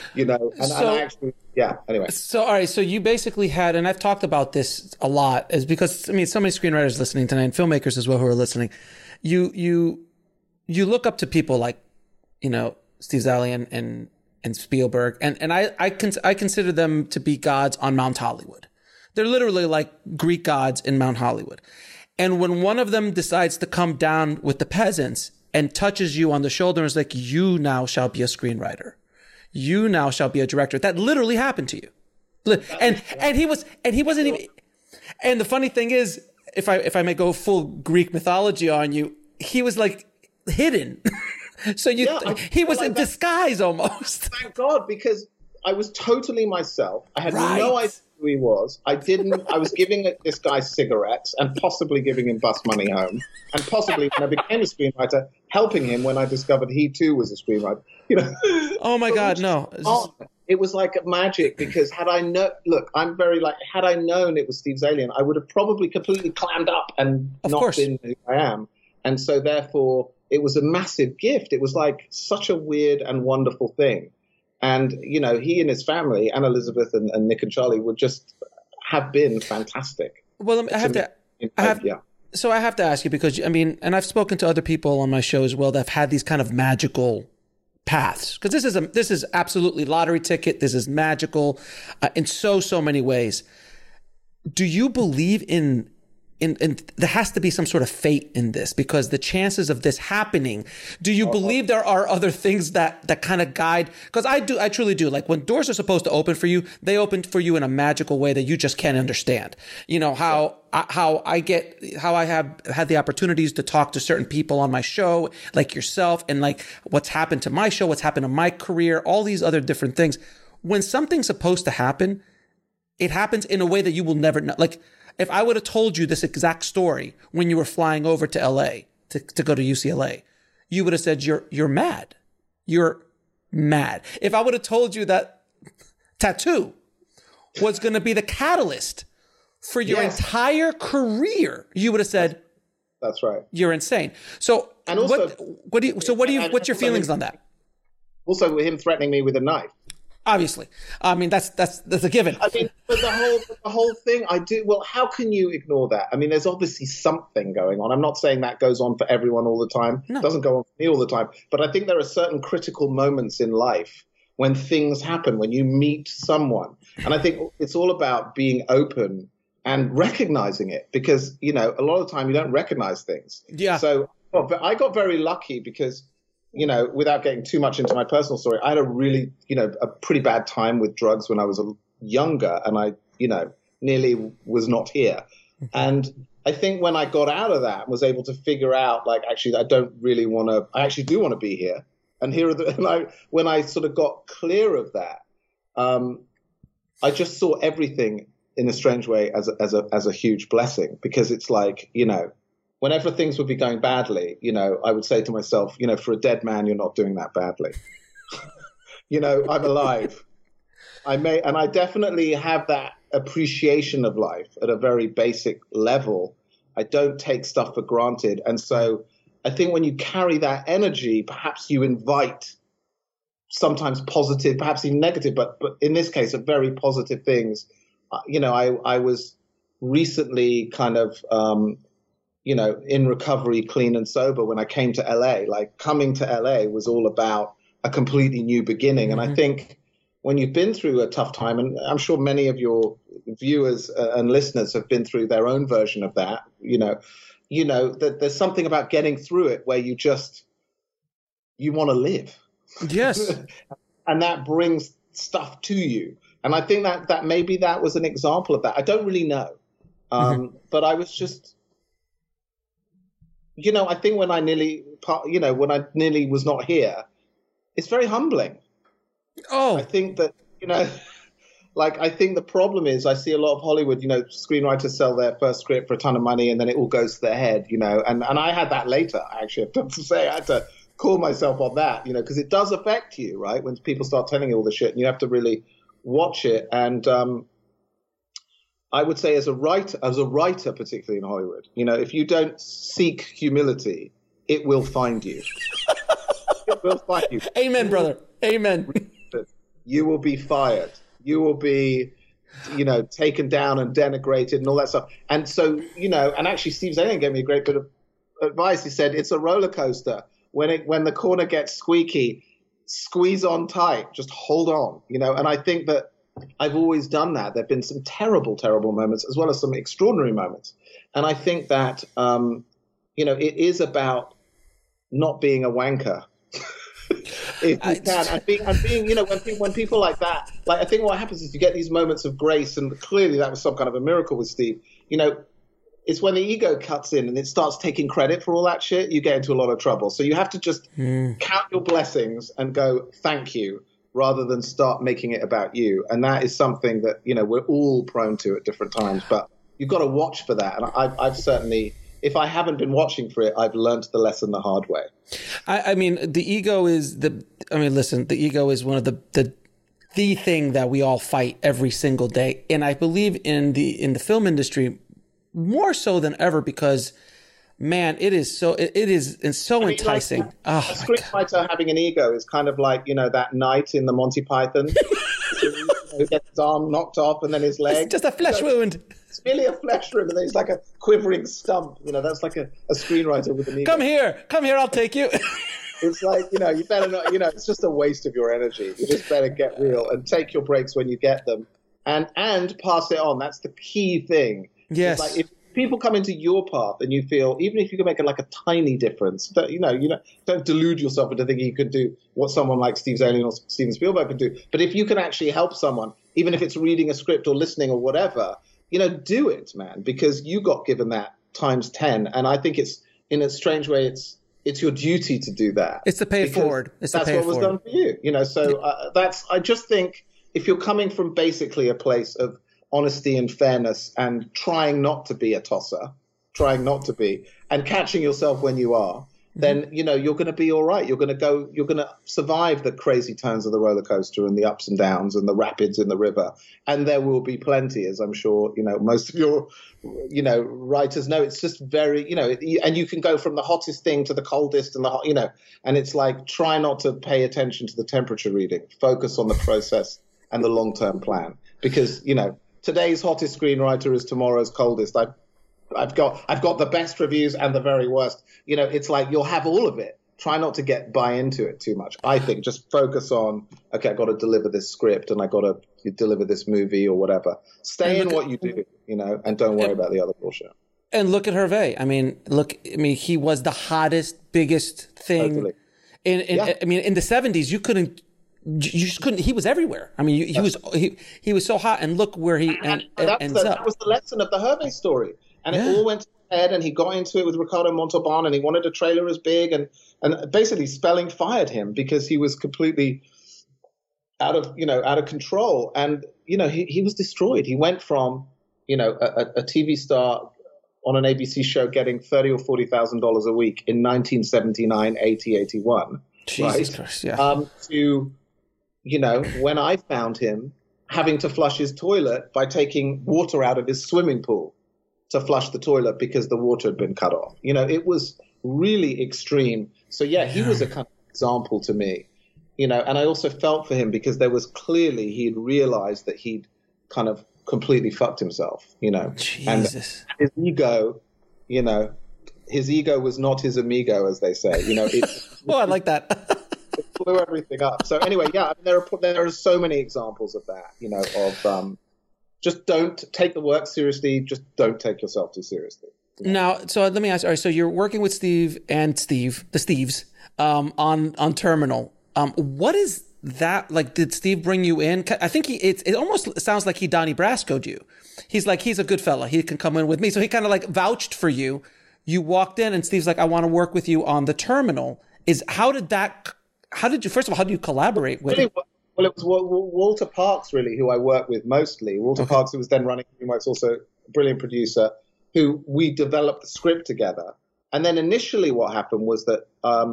anyway. So, all right. So you basically had, and I've talked about this a lot, is because, so many screenwriters listening tonight and filmmakers as well who are listening, you look up to people like, Steve Zaillian and Spielberg. And I consider them to be gods on Mount Hollywood. They're literally like Greek gods in Mount Hollywood. And when one of them decides to come down with the peasants and touches you on the shoulder and is like, you now shall be a screenwriter. You now shall be a director. That literally happened to you. And he wasn't even, and the funny thing is, if I may go full Greek mythology on you, he was like hidden. So he was in disguise almost. Thank God, because I was totally myself. I had no idea who he was. I was giving this guy cigarettes and possibly giving him bus money home. And possibly when I became a screenwriter, helping him when I discovered he too was a screenwriter. Oh my God, no. It was like magic, because had I known it was Steve Zaillian, I would have probably completely clammed up and been who I am. And so therefore it was a massive gift. It was like such a weird and wonderful thing. And, he and his family, and Elizabeth and Nick and Charlie, would just have been fantastic. Well, I have to ask you, because, and I've spoken to other people on my show as well that have had these kind of magical paths, because this is absolutely lottery ticket. This is magical in so many ways. Do you believe in there has to be some sort of fate in this, because the chances of this happening, do you believe there are other things that kind of guide? Because I truly do. Like when doors are supposed to open for you, they open for you in a magical way that you just can't understand. How I have had the opportunities to talk to certain people on my show, like yourself, and like what's happened to my show, what's happened to my career, all these other different things. When something's supposed to happen, it happens in a way that you will never know. Like, if I would have told you this exact story when you were flying over to LA to go to UCLA, you would have said, you're mad. You're mad. If I would have told you that tattoo was going to be the catalyst for your entire career, you would have said, that's right. You're insane. So, and also, what's your feelings on that? Also, with him threatening me with a knife. Obviously, that's a given. But the whole thing, how can you ignore that? There's obviously something going on. I'm not saying that goes on for everyone all the time. No. It doesn't go on for me all the time. But I think there are certain critical moments in life when things happen, when you meet someone. And I think it's all about being open and recognizing it, because, a lot of the time you don't recognize things. Yeah. So I got very lucky because, without getting too much into my personal story, I had a really, a pretty bad time with drugs when I was younger, and I, nearly was not here. And I think when I got out of that and was able to figure out, like, actually, I actually do want to be here. And when I sort of got clear of that, I just saw everything in a strange way as a huge blessing, because it's like, whenever things would be going badly, I would say to myself, for a dead man, you're not doing that badly. I'm alive. And I definitely have that appreciation of life at a very basic level. I don't take stuff for granted. And so I think when you carry that energy, perhaps you invite sometimes positive, perhaps even negative, but in this case, very positive things. I was recently kind of, in recovery, clean and sober when I came to LA. Like, coming to LA was all about a completely new beginning. And I think when you've been through a tough time, and I'm sure many of your viewers and listeners have been through their own version of that, that there's something about getting through it where you want to live. Yes. And that brings stuff to you. And I think that maybe that was an example of that. I don't really know. But I was just, I think when I nearly was not here, it's very humbling. Oh, I think that, I think the problem is I see a lot of Hollywood, screenwriters sell their first script for a ton of money and then it all goes to their head, and I had that later, actually. I have to say, I had to call myself on that, because it does affect you, right? When people start telling you all the shit, and you have to really watch it. And I would say as a writer, particularly in Hollywood, if you don't seek humility, it will find you. It will find you. Amen, brother. Amen. You will be fired. You will be, taken down and denigrated and all that stuff. And so, and actually Steve Zaillian gave me a great bit of advice. He said, it's a roller coaster. When the corner gets squeaky, squeeze on tight, just hold on, and I think that I've always done that. There've been some terrible, terrible moments as well as some extraordinary moments. And I think that, it is about not being a wanker. If you can, and being, when people like that, like, I think what happens is you get these moments of grace, and clearly that was some kind of a miracle with Steve. It's when the ego cuts in and it starts taking credit for all that shit, you get into a lot of trouble. So you have to just count your blessings and go, thank you, rather than start making it about you. And that is something that, we're all prone to at different times, but you've got to watch for that. And I've certainly, if I haven't been watching for it, I've learned the lesson the hard way. I mean, the ego is the ego is one of the thing that we all fight every single day. And I believe in the film industry more so than ever, because, man, it is so enticing. Like, a screenwriter having an ego is kind of like, that knight in the Monty Python who gets his arm knocked off and then his leg. It's just a flesh wound. It's merely a flesh wound, and then he's like a quivering stump. That's like a screenwriter with an ego. Come here, I'll take you. It's like, you better not, it's just a waste of your energy. You just better get real and take your breaks when you get them, and pass it on. That's the key thing. Yes. It's like, if people come into your path and you feel, even if you can make a tiny difference, but don't delude yourself into thinking you could do what someone like Steve Zaillian or Steven Spielberg could do. But if you can actually help someone, even if it's reading a script or listening or whatever, do it, man, because you got given that times 10. And I think it's, in a strange way, it's your duty to do that. It's to pay it forward. That's what was done for you. So I just think if you're coming from basically a place of honesty and fairness and trying not to be a tosser, and catching yourself when you are, then, you're going to be all right. You're going to survive the crazy turns of the roller coaster and the ups and downs and the rapids in the river. And there will be plenty, as I'm sure, most of your, writers know. It's just very, and you can go from the hottest thing to the coldest and and it's like, try not to pay attention to the temperature reading. Focus on the process and the long-term plan, because, today's hottest screenwriter is tomorrow's coldest. I've got the best reviews and the very worst. It's like you'll have all of it. Try not to buy into it too much. I think just focus on, okay, I've got to deliver this script and I got to deliver this movie or whatever. Stay in what you do, and don't worry about the other bullshit. And look at Hervé. I mean, he was the hottest, biggest thing. Totally. In the 70s, you just couldn't. He was everywhere. I mean, he was so hot, and look where he ends up. That was the lesson of the Hervé story. And it all went to his head, and he got into it with Ricardo Montalban, and he wanted a trailer as big, and basically Spelling fired him because he was completely out of control. And, he was destroyed. He went from, a TV star on an ABC show getting $30,000 or $40,000 a week in 1979, 80, 81. Jesus Christ, yeah. To, when I found him having to flush his toilet by taking water out of his swimming pool to flush the toilet because the water had been cut off. It was really extreme. So yeah, he was a kind of example to me, you know, and I also felt for him because there was clearly he'd realized that he'd kind of completely fucked himself, you know. Jesus. And his ego, you know, his ego was not his amigo, as they say, you know. Oh, I like that. It blew everything up. So anyway, yeah, I mean, there are so many examples of that, you know, of just don't take the work seriously, just don't take yourself too seriously. Now, so let me ask. All right, so you're working with Steve, the Steves, on Terminal. What is that like? Did Steve bring you in? I think it almost sounds like he Donnie Brasco'd you. He's like, he's a good fella. He can come in with me. So he kind of like vouched for you. You walked in, and Steve's like, I want to work with you on the Terminal. How did you? First of all, how do you collaborate with him? Well, it was Walter Parks, really, who I worked with mostly. Walter Parks, who was then running DreamWorks, also a brilliant producer, who we developed the script together. And then initially what happened was that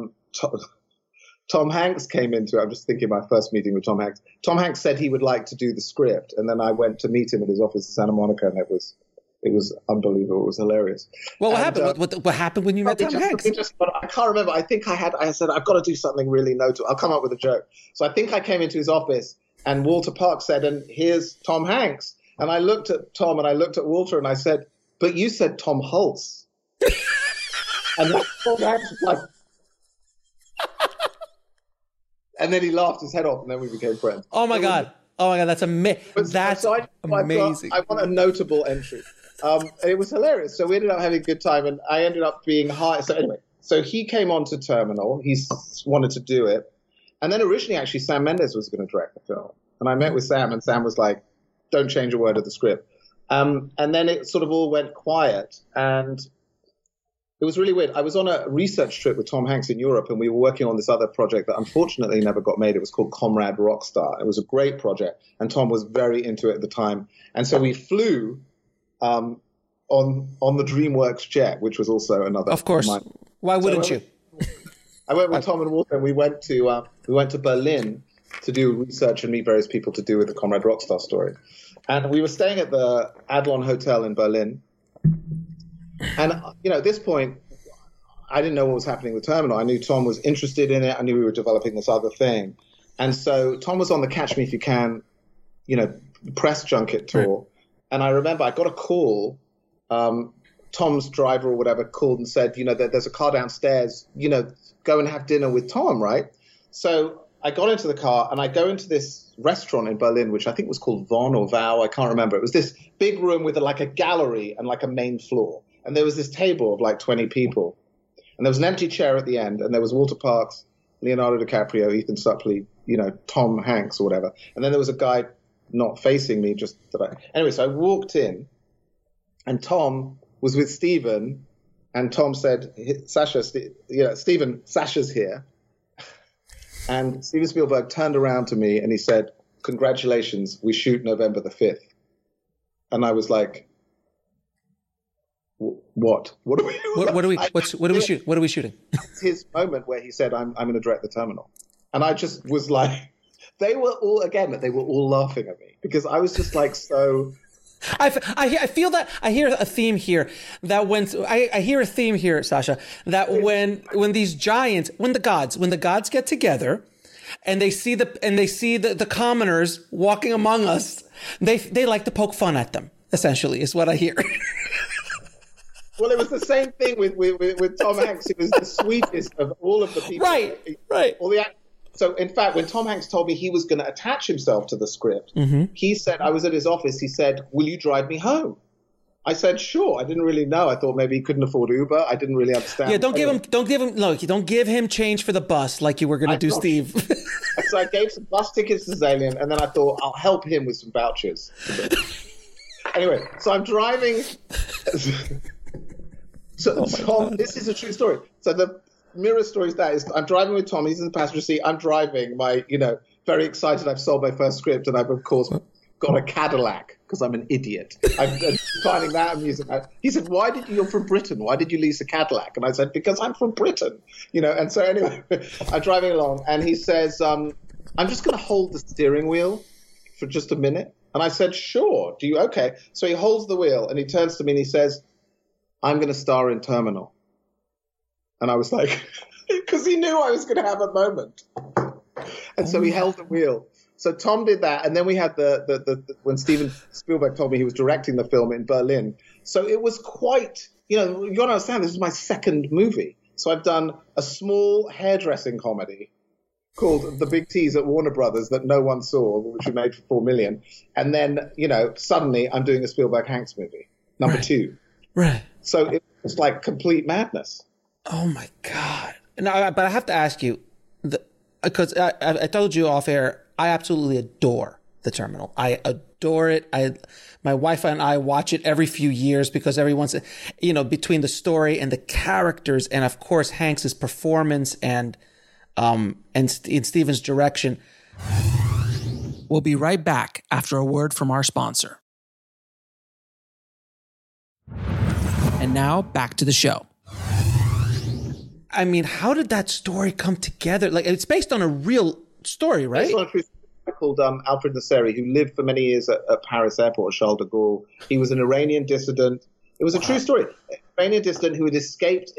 Tom Hanks came into it. I'm just thinking my first meeting with Tom Hanks. Tom Hanks said he would like to do the script. And then I went to meet him at his office in Santa Monica, and it was unbelievable. It was hilarious. Well, what happened? What happened when you met Tom Hanks? I can't remember. I think I said, I've got to do something really notable. I'll come up with a joke. So I think I came into his office, and Walter Parks said, and here's Tom Hanks. And I looked at Tom and I looked at Walter and I said, but you said Tom Hulce. And Tom Hanks was like, and then he laughed his head off, and then we became friends. Oh my God, that's amazing. That's amazing. I want a notable entry. It was hilarious. So we ended up having a good time, and I ended up being hired. So anyway, so he came on to Terminal. He wanted to do it. And then originally, actually, Sam Mendes was going to direct the film. And I met with Sam, and Sam was like, don't change a word of the script. And then it sort of all went quiet, and it was really weird. I was on a research trip with Tom Hanks in Europe, and we were working on this other project that unfortunately never got made. It was called Comrade Rockstar. It was a great project, and Tom was very into it at the time. And so we flew on the DreamWorks jet, which was also another. Of course. Why wouldn't you? I went with Tom and Walter, and we went to Berlin to do research and meet various people to do with the Comrade Rockstar story. And we were staying at the Adlon Hotel in Berlin. And, you know, at this point, I didn't know what was happening with Terminal. I knew Tom was interested in it. I knew we were developing this other thing. And so Tom was on the Catch Me If You Can, you know, press junket tour. Right. And I remember I got a call. Tom's driver or whatever called and said, you know, there's a car downstairs, you know, go and have dinner with Tom, right? So I got into the car and I go into this restaurant in Berlin, which I think was called Von or Vow. I can't remember. It was this big room with like a gallery and like a main floor. And there was this table of like 20 people. And there was an empty chair at the end. And there was Walter Parks, Leonardo DiCaprio, Ethan Suplee, you know, Tom Hanks or whatever. And then there was a guy not facing me. Anyway, so I walked in and Tom was with Steven. And Tom said, Steven, Sasha's here. And Steven Spielberg turned around to me and he said, congratulations, we shoot November the 5th. And I was like, what? What are we shooting? What are we shooting? It's his moment where he said, I'm going to direct the Terminal. And I just was like, they were all laughing at me because I was just like, so. I feel that I hear a theme here that I hear a theme here, Sasha, that when these giants, when the gods get together and they see the commoners walking among us, they like to poke fun at them, essentially, is what I hear. Well, it was the same thing with Tom Hanks. He was the sweetest of all of the people. Right. So, in fact, when Tom Hanks told me he was going to attach himself to the script, he said, I was at his office, he said, will you drive me home? I said, sure. I didn't really know. I thought maybe he couldn't afford Uber. I didn't really understand. Yeah, don't give him change for the bus like you were going to do, Steve. So I gave some bus tickets to Zalian, and then I thought I'll help him with some vouchers. Anyway, so I'm driving. Tom, this is a true story. So the mirror story is I'm driving with Tom. He's in the passenger seat. I'm driving. Very excited. I've sold my first script, and I've of course got a Cadillac because I'm an idiot. I'm finding that amusing. He said, "You're from Britain? Why did you lease a Cadillac?" And I said, "Because I'm from Britain." And so anyway, I'm driving along, and he says, "I'm just going to hold the steering wheel for just a minute." And I said, "Sure. Do you okay?" So he holds the wheel, and he turns to me and he says, I'm going to star in Terminal. And I was like, because he knew I was going to have a moment. And so he held the wheel. So Tom did that. And then we had the when Steven Spielberg told me he was directing the film in Berlin. So it was quite, you got to understand, this is my second movie. So I've done a small hairdressing comedy called The Big Tease at Warner Brothers that no one saw, which we made for $4 million. And then, suddenly I'm doing a Spielberg Hanks movie, number 2. Right. So it was like complete madness. Oh my God. But I have to ask you, because I told you off air, I absolutely adore The Terminal. I adore it. My wife and I watch it every few years because every once, between the story and the characters, and of course Hanks's performance and in Steven's direction. We'll be right back after a word from our sponsor. And now back to the show. I mean, how did that story come together? Like, it's based on a real story, right? Based on a true story called Alfred Nasseri, who lived for many years at Paris Airport, Charles de Gaulle. He was an Iranian dissident. It was a true story. An Iranian dissident who'd escaped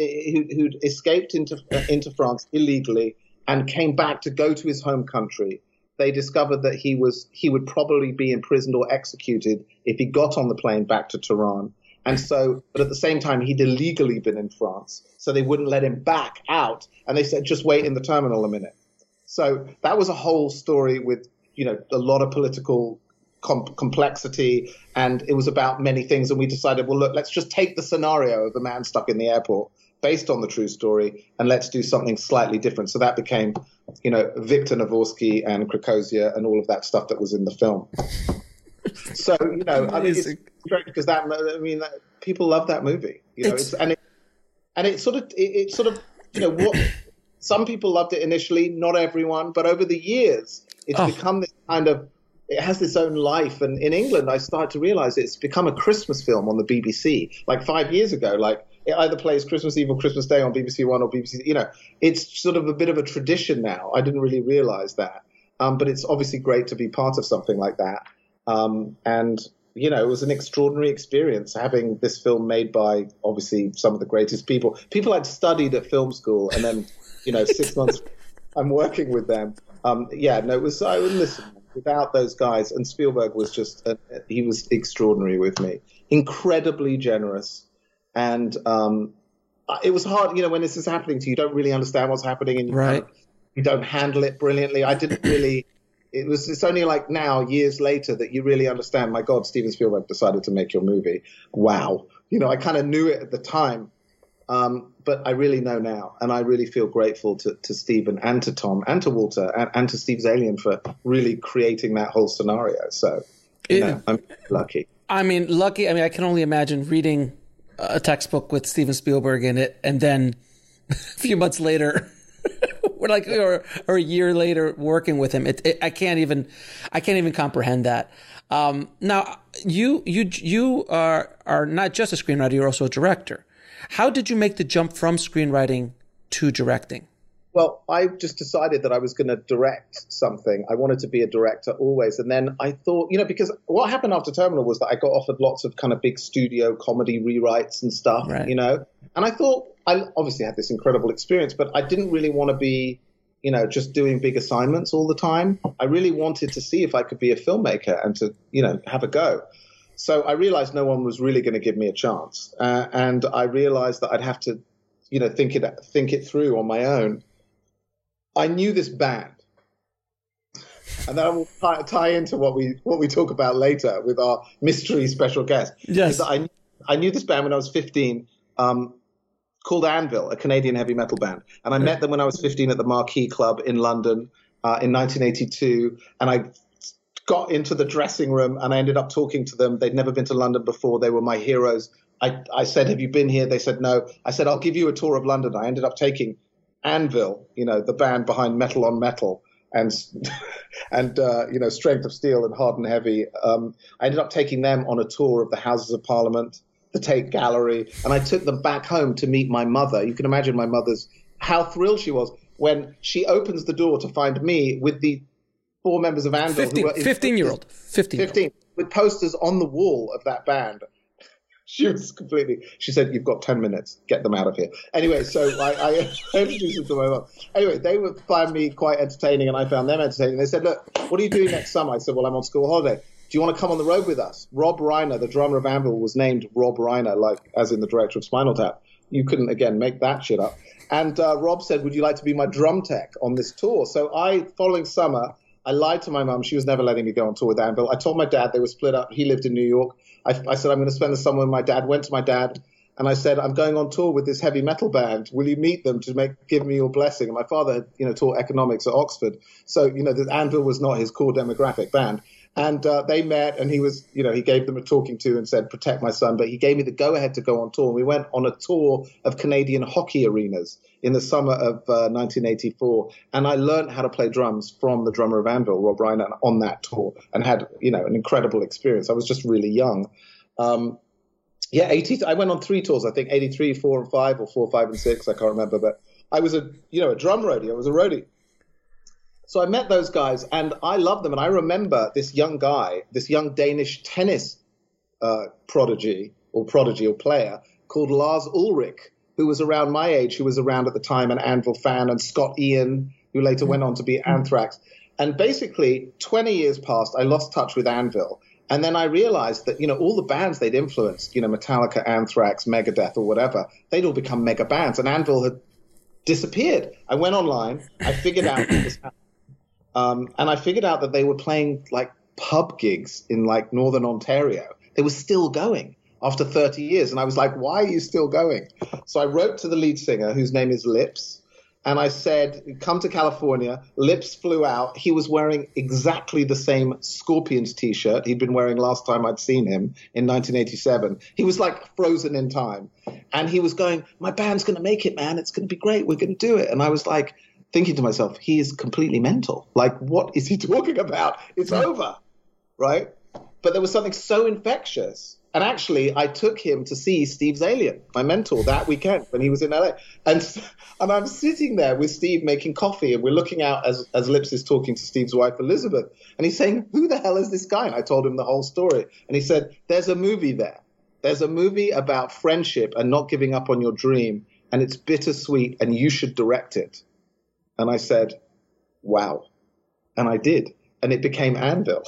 into France illegally and came back to go to his home country. They discovered that he would probably be imprisoned or executed if he got on the plane back to Tehran. And so, but at the same time, he'd illegally been in France, so they wouldn't let him back out. And they said, just wait in the terminal a minute. So that was a whole story with, a lot of political complexity, and it was about many things. And we decided, well, look, let's just take the scenario of the man stuck in the airport based on the true story, and let's do something slightly different. So that became, Victor Navorsky and Krakozia and all of that stuff that was in the film. So, it's great because people love that movie. Some people loved it initially, not everyone, but over the years, it's become this kind of, it has its own life. And in England, I started to realize it's become a Christmas film on the BBC. Like 5 years ago, it either plays Christmas Eve or Christmas Day on BBC One or BBC, it's sort of a bit of a tradition now. I didn't really realize that. But it's obviously great to be part of something like that. It was an extraordinary experience having this film made by obviously some of the greatest people I'd studied at film school, and then 6 months I'm working with them. Listen, without those guys, and Spielberg was he was extraordinary with me, incredibly generous, and it was hard, when this is happening to you, you don't really understand what's happening, and you don't handle it brilliantly. I didn't really. It's only like now, years later, that you really understand, my God, Steven Spielberg decided to make your movie. Wow. I kind of knew it at the time, but I really know now. And I really feel grateful to Steven and to Tom and to Walter and to Steve Zalian for really creating that whole scenario. So, I'm lucky. Lucky. I can only imagine reading a textbook with Steven Spielberg in it, and then a few months later... or a year later working with him. I can't even comprehend that. Now you are not just a screenwriter, you're also a director. How did you make the jump from screenwriting to directing? Well, I just decided that I was going to direct something. I wanted to be a director always. And then I thought, because what happened after Terminal was that I got offered lots of kind of big studio comedy rewrites and stuff, And I thought, I obviously had this incredible experience, but I didn't really want to be, just doing big assignments all the time. I really wanted to see if I could be a filmmaker and to, have a go. So I realized no one was really going to give me a chance. And I realized that I'd have to, think it through on my own. I knew this band, and that will tie into what we talk about later with our mystery special guest. Yes, I knew this band when I was 15, called Anvil, a Canadian heavy metal band, and I met them when I was 15 at the Marquee Club in London in 1982, and I got into the dressing room and I ended up talking to them. They'd never been to London before. They were my heroes. I said, "Have you been here?" They said, "No." I said, "I'll give you a tour of London." I ended up taking Anvil, the band behind Metal on Metal and Strength of Steel and Hard and Heavy. I ended up taking them on a tour of the Houses of Parliament, the Tate Gallery, and I took them back home to meet my mother. You can imagine how thrilled she was when she opens the door to find me with the 4 members of Anvil. 15-year-old. with posters on the wall of that band. She said, "You've got 10 minutes. Get them out of here." Anyway, so I introduced them to my mom. Anyway, they would find me quite entertaining, and I found them entertaining. They said, "Look, what are you doing next summer?" I said, "Well, I'm on school holiday. Do you want to come on the road with us?" Rob Reiner, the drummer of Anvil, was named Rob Reiner, like as in the director of Spinal Tap. You couldn't, again, make that shit up. And Rob said, "Would you like to be my drum tech on this tour?" So following summer, I lied to my mum. She was never letting me go on tour with Anvil. I told my dad. They were split up. He lived in New York. I said, "I'm going to spend the summer with my dad." Went to my dad, and I said, "I'm going on tour with this heavy metal band. Will you meet them to give me your blessing?" And my father had, taught economics at Oxford. So, the Anvil was not his core demographic band. And they met, and he was, he gave them a talking to and said, "Protect my son." But he gave me the go-ahead to go on tour. And we went on a tour of Canadian hockey arenas in the summer of 1984. And I learned how to play drums from the drummer of Anvil, Rob Reiner, on that tour, and had, an incredible experience. I was just really young. I went on 3 tours, I think 83, 4 and 5, or 4, 5 and 6. I can't remember. But I was a drum roadie. I was a roadie. So I met those guys, and I loved them. And I remember this young Danish tennis prodigy or player called Lars Ulrich, who was around my age, who was around at the time, an Anvil fan, and Scott Ian, who later went on to be Anthrax. And basically, 20 years passed, I lost touch with Anvil. And then I realized that, all the bands they'd influenced, Metallica, Anthrax, Megadeth, or whatever, they'd all become mega bands, and Anvil had disappeared. I went online, I figured out what was happening. And I figured out that they were playing like pub gigs in like Northern Ontario. They were still going after 30 years. And I was like, "Why are you still going?" So I wrote to the lead singer, whose name is Lips. And I said, "Come to California." Lips flew out. He was wearing exactly the same Scorpions t-shirt he'd been wearing last time I'd seen him in 1987. He was like frozen in time. And he was going, "My band's going to make it, man. It's going to be great. We're going to do it." And I was like, thinking to myself, he is completely mental. Like, what is he talking about? It's over, right? But there was something so infectious. And actually, I took him to see Steve Zalian, my mentor, that weekend when he was in LA. And I'm sitting there with Steve making coffee, and we're looking out as Lips is talking to Steve's wife, Elizabeth. And he's saying, "Who the hell is this guy?" And I told him the whole story. And he said, "There's a movie there. There's a movie about friendship and not giving up on your dream. And it's bittersweet, and you should direct it." And I said, "Wow." And I did. And it became Anvil.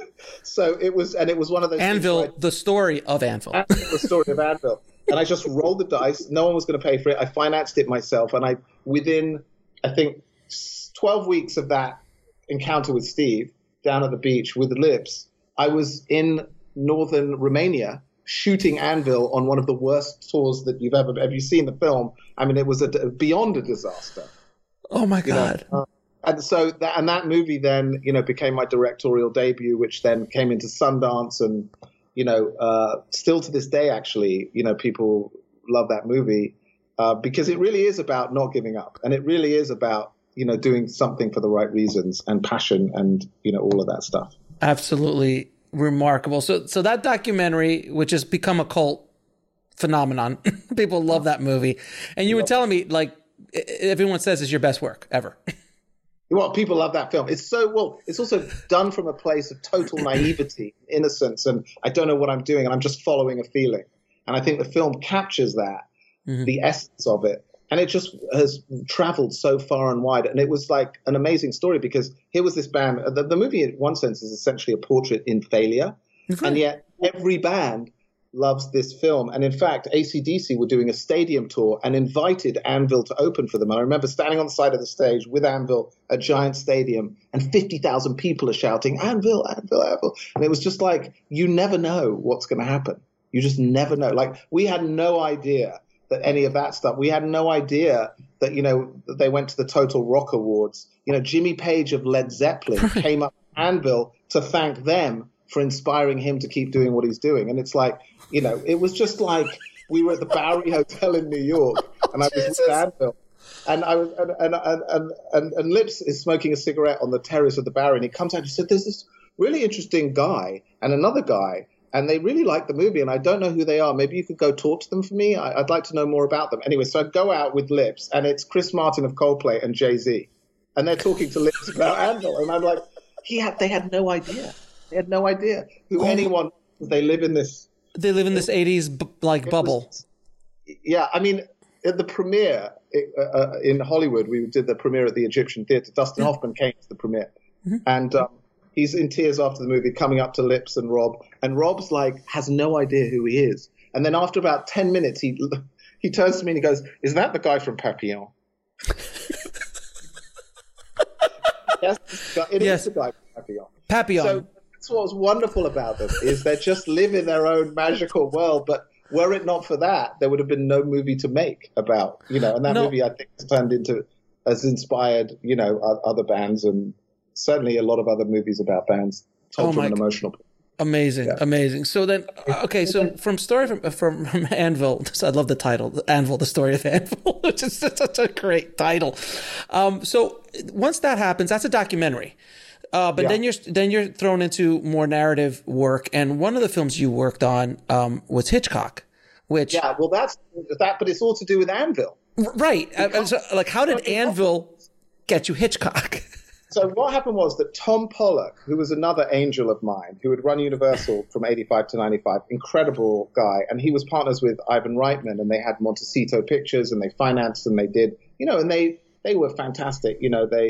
So it was one of those Anvil, the story of Anvil. The story of Anvil. And I just rolled the dice. No one was going to pay for it. I financed it myself. And within, I think, 12 weeks of that encounter with Steve down at the beach with Lips, I was in northern Romania shooting Anvil on one of the worst tours that you've ever. Have you seen the film? I mean, it was beyond a disaster. Oh my God. And so that movie then, became my directorial debut, which then came into Sundance, and, still to this day, actually, people love that movie because it really is about not giving up, and it really is about, doing something for the right reasons and passion and, all of that stuff. Absolutely remarkable. So that documentary, which has become a cult phenomenon, people love that movie. And you were telling me, like, everyone says it's your best work ever. Well, people love that film. It's also done from a place of total naivety, innocence, and I don't know what I'm doing, and I'm just following a feeling. And I think the film captures that, the essence of it. And it just has traveled so far and wide. And it was like an amazing story, because here was this band. The movie, in one sense, is essentially a portrait in failure. Okay. And yet every band loves this film. And in fact, AC/DC were doing a stadium tour and invited Anvil to open for them. And I remember standing on the side of the stage with Anvil, a giant stadium, and 50,000 people are shouting, "Anvil, Anvil, Anvil." And it was just like, you never know what's going to happen. You just never know. Like, we had no idea that any of that stuff. We had no idea that, that they went to the Total Rock Awards. Jimmy Page of Led Zeppelin came up to Anvil to thank them for inspiring him to keep doing what he's doing. And it's like, it was just like we were at the Bowery Hotel in New York, and I was with Anvil, and I was, and Lips is smoking a cigarette on the terrace of the Bowery, and he comes out and he said, "There's this really interesting guy and another guy, and they really like the movie, and I don't know who they are. Maybe you could go talk to them for me. I'd like to know more about them." Anyway, so I go out with Lips, and it's Chris Martin of Coldplay and Jay-Z, and they're talking to Lips about Anvil, and I'm like, they had no idea. They had no idea who anyone. They live in this They live in this 80s bubble. Yeah, I mean, at the premiere in Hollywood, we did the premiere at the Egyptian Theatre. Dustin Hoffman came to the premiere, and he's in tears after the movie, coming up to Lips and Rob, and Rob's like has no idea who he is. And then after about 10 minutes, he turns to me and he goes, "Is that the guy from Papillon?" Yes, it is the guy from Papillon. Papillon. So that's what's wonderful about them is they just live in their own magical world. But were it not for that, there would have been no movie to make about, and that movie I think has inspired, other bands and certainly a lot of other movies about bands told from an emotional point. Amazing. So then, okay, so from Anvil, I love the title, Anvil, the story of Anvil, which is such a great title. So once that happens, that's a documentary. But then you're thrown into more narrative work, and one of the films you worked on was Hitchcock, which that's that, but it's all to do with Anvil, right? So, how did Anvil get you Hitchcock? So what happened was that Tom Pollock, who was another angel of mine, who had run Universal from 85 to 95, incredible guy, and he was partners with Ivan Reitman, and they had Montecito Pictures, and they financed, and they did, and they were fantastic.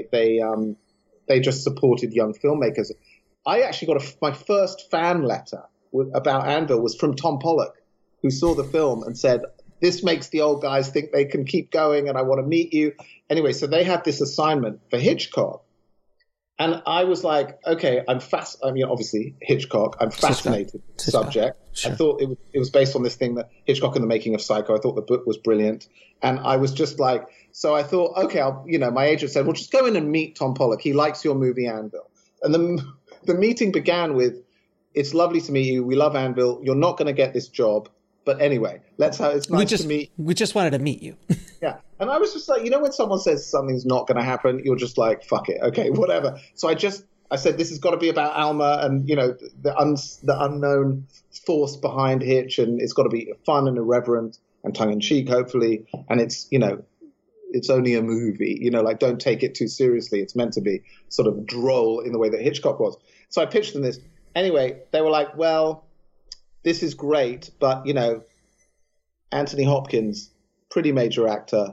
They just supported young filmmakers. I actually got my first fan letter about Anvil was from Tom Pollock, who saw the film and said, "This makes the old guys think they can keep going, and I want to meet you." Anyway, so they had this assignment for Hitchcock. And I was like, okay, obviously Hitchcock, I'm fascinated with the subject. Sure. I thought it was based on this thing that Hitchcock and the Making of Psycho. I thought the book was brilliant. And I was just like, so I thought, okay, my agent said, well, just go in and meet Tom Pollock. He likes your movie Anvil. And the meeting began with, "It's lovely to meet you. We love Anvil. You're not going to get this job. But anyway, it's nice to meet." We just wanted to meet you. Yeah. And I was just like, when someone says something's not going to happen, you're just like, fuck it. Okay, whatever. So I said, this has got to be about Alma and, the unknown force behind Hitch. And it's got to be fun and irreverent and tongue in cheek, hopefully. And it's, it's only a movie, don't take it too seriously. It's meant to be sort of droll in the way that Hitchcock was. So I pitched them this. Anyway, they were like, well, this is great, but, Anthony Hopkins, pretty major actor,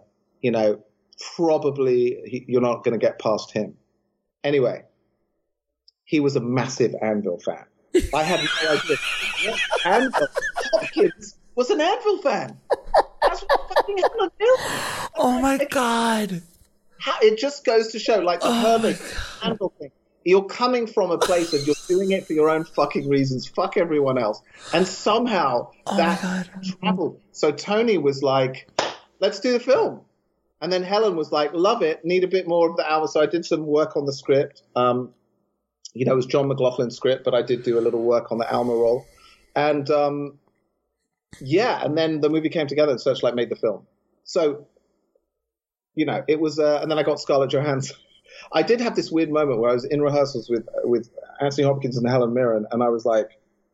probably you're not going to get past him. Anyway, he was a massive Anvil fan. I had no idea. Anvil. Hopkins was an Anvil fan. That's what fucking Anvil do. Oh my God. It just goes to show, the perfect Anvil thing. You're coming from a place of you're doing it for your own fucking reasons. Fuck everyone else. And somehow that traveled. So Tony was like, let's do the film. And then Helen was like, love it. Need a bit more of the Alma. So I did some work on the script. It was John McLaughlin's script, but I did do a little work on the Alma role. And and then the movie came together and Searchlight made the film. So, it was, and then I got Scarlett Johansson. I did have this weird moment where I was in rehearsals with Anthony Hopkins and Helen Mirren, and I was like,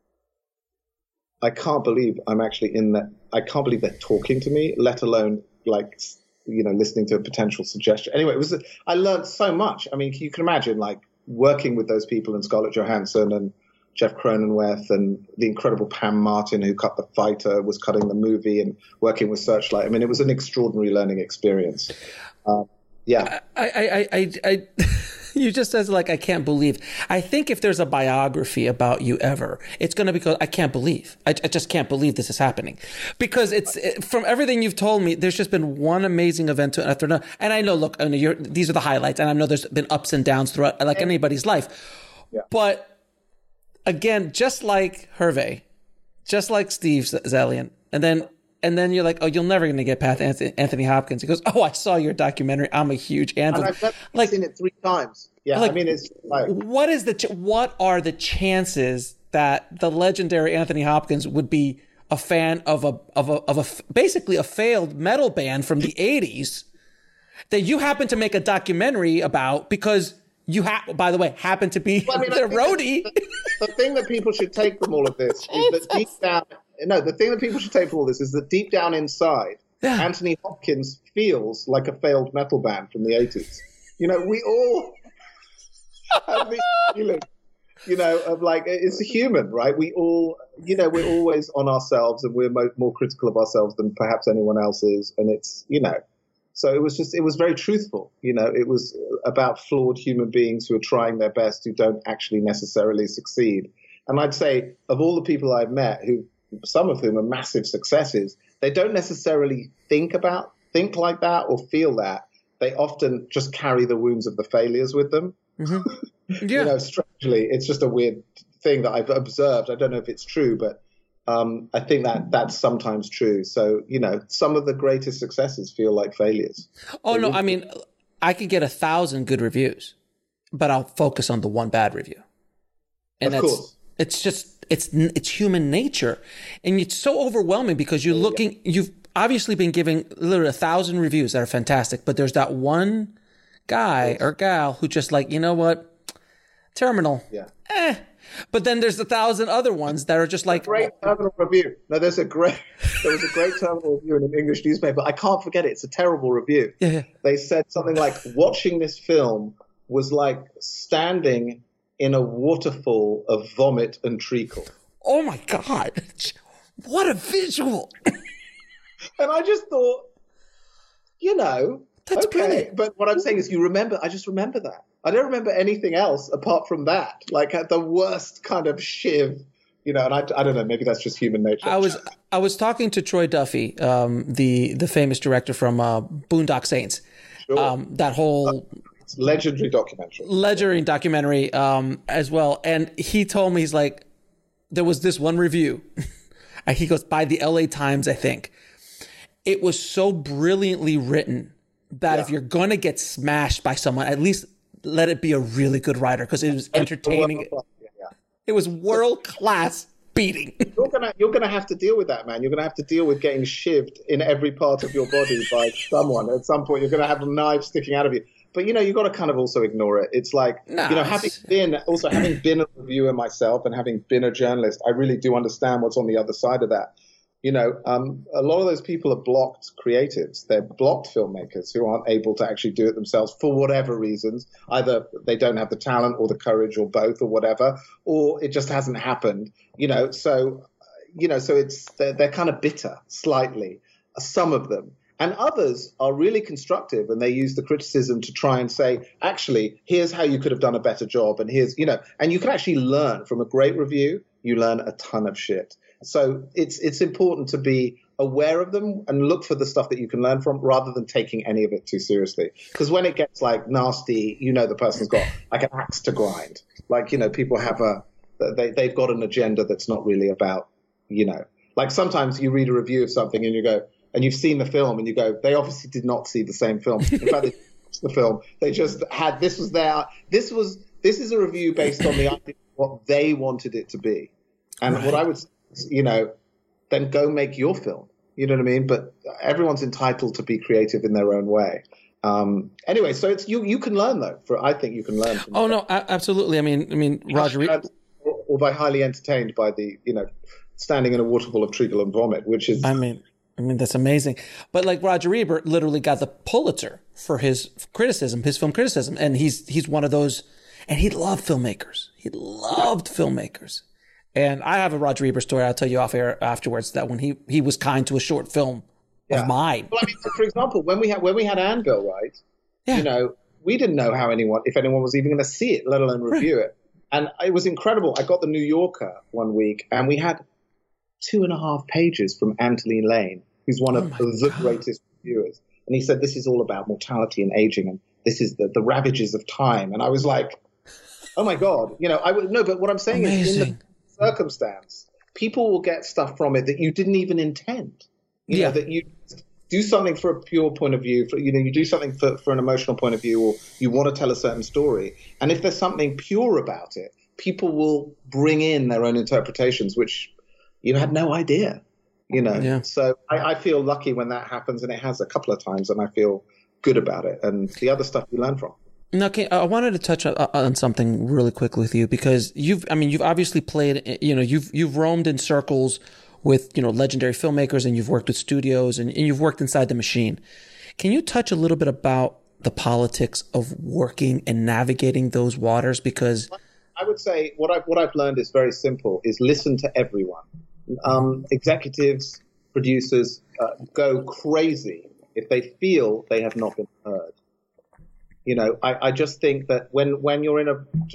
I can't believe I'm actually in that. I can't believe they're talking to me, let alone listening to a potential suggestion. Anyway, I learned so much. I mean, you can imagine working with those people and Scarlett Johansson and Jeff Cronenweth and the incredible Pam Martin, who cut The Fighter, was cutting the movie, and working with Searchlight. I mean, it was an extraordinary learning experience. Yeah. I you just says I can't believe. I think if there's a biography about you ever, it's going to be called I Can't Believe. I just can't believe this is happening. Because from everything you've told me, there's just been one amazing event after another. And I know, look, these are the highlights, and I know there's been ups and downs throughout anybody's life. Yeah. But again, just like Hervé, just like Steve Zaillian, and then you're like, oh, you're never going to get past Anthony Hopkins. He goes, oh, I saw your documentary. I'm a huge Anvil. And I've seen it 3 times. Yeah, I mean, it's what are the chances that the legendary Anthony Hopkins would be a fan of a basically a failed metal band from the 80s that you happen to make a documentary about because you by the way, happen to be their roadie? The thing that people should take from all of this is that deep down. No, the thing that people should take from all this is that deep down inside, Anthony Hopkins feels like a failed metal band from the 80s. We all have this feeling You know, of like, it's a human, right? We all, you know, we're always on ourselves, and we're more critical of ourselves than perhaps anyone else is. And it's, you know, so it was very truthful. You know, it was about flawed human beings who are trying their best, who don't actually necessarily succeed. And I'd say of all the people I've met, who some of whom are massive successes, they don't necessarily think like that or feel that. They often just carry the wounds of the failures with them. Mm-hmm. Yeah. You know, strangely, it's just a weird thing that I've observed. I don't know if it's true, but I think that's sometimes true. So, you know, some of the greatest successes feel like failures. Oh, no, I mean, I could get 1,000 good reviews, but I'll focus on the one bad review. And of course. It's just, it's human nature. And it's so overwhelming because you've obviously been giving literally 1,000 reviews that are fantastic, but there's that one guy or gal who just like, you know what? Terminal. Yeah. But then there's 1,000 other ones that are just like great terminal review. No, there was a great terminal review in an English newspaper. I can't forget it. It's a terrible review. Yeah. They said something like, watching this film was like standing in a waterfall of vomit and treacle. Oh my God. What a visual. And I just thought, you know, that's okay. brilliant. But what I'm saying is I just remember that. I don't remember anything else apart from that. Like the worst kind of shiv, you know, and I don't know, maybe that's just human nature. I was talking to Troy Duffy, the famous director from Boondock Saints. Sure. That whole it's legendary documentary as well. And he told me, he's like, there was this one review. He goes, by the LA Times, I think. It was so brilliantly written that if you're going to get smashed by someone, at least let it be a really good writer, because it was entertaining. It was world-class beating. You're gonna have to deal with that, man. You're gonna have to deal with getting shivved in every part of your body by someone. At some point, you're gonna have a knife sticking out of you. But, you know, you got to kind of also ignore it. It's like, you know, having been a reviewer myself and having been a journalist, I really do understand what's on the other side of that. You know, a lot of those people are blocked creatives. They're blocked filmmakers who aren't able to actually do it themselves for whatever reasons. Either they don't have the talent or the courage or both or whatever, or it just hasn't happened. You know, so it's they're kind of bitter slightly, some of them. And others are really constructive, and they use the criticism to try and say, actually, here's how you could have done a better job. And here's, you know, and you can actually learn from a great review. You learn a ton of shit. So it's important to be aware of them and look for the stuff that you can learn from, rather than taking any of it too seriously. Because when it gets like nasty, you know, the person's got like an axe to grind. Like, you know, people have they've got an agenda that's not really about, you know, like sometimes you read a review of something and you go, and you've seen the film and you go, they obviously did not see the same film. In fact, they watched the film. They just had, this is a review based on the idea of what they wanted it to be. And what I would say is, you know, then go make your film. You know what I mean? But everyone's entitled to be creative in their own way. Anyway, so it's you can learn though. I think you can learn. Oh no, absolutely. I mean, Roger. Or by highly entertained by the, you know, standing in a waterfall of treacle and vomit, which is. I mean, that's amazing. But like Roger Ebert literally got the Pulitzer for his criticism, his film criticism. And he's one of those, and he loved filmmakers. He loved filmmakers. And I have a Roger Ebert story I'll tell you off air afterwards, that when he was kind to a short film of mine. Well, I mean, for example, when we had Anvil, right? Yeah. You know, we didn't know if anyone was even going to see it, let alone review it. And it was incredible. I got the New Yorker one week, and we had 2.5 pages from Anthony Lane, who's one of the greatest reviewers. And he said, this is all about mortality and aging, and this is the ravages of time. And I was like, oh my God. You know, but what I'm saying is, in the circumstance, people will get stuff from it that you didn't even intend. You know, that you do something for a pure point of view, you do something for an emotional point of view, or you want to tell a certain story. And if there's something pure about it, people will bring in their own interpretations, which you had no idea, you know. Yeah. So I feel lucky when that happens, and it has a couple of times, and I feel good about it. And the other stuff you learn from. Now, I wanted to touch on something really quickly with you, because you've obviously played, you know, you've roamed in circles with, you know, legendary filmmakers, and you've worked with studios, and you've worked inside the machine. Can you touch a little bit about the politics of working and navigating those waters? Because I would say what I've learned is very simple: is listen to everyone. Executives, producers go crazy if they feel they have not been heard. You know, I just think that when you're in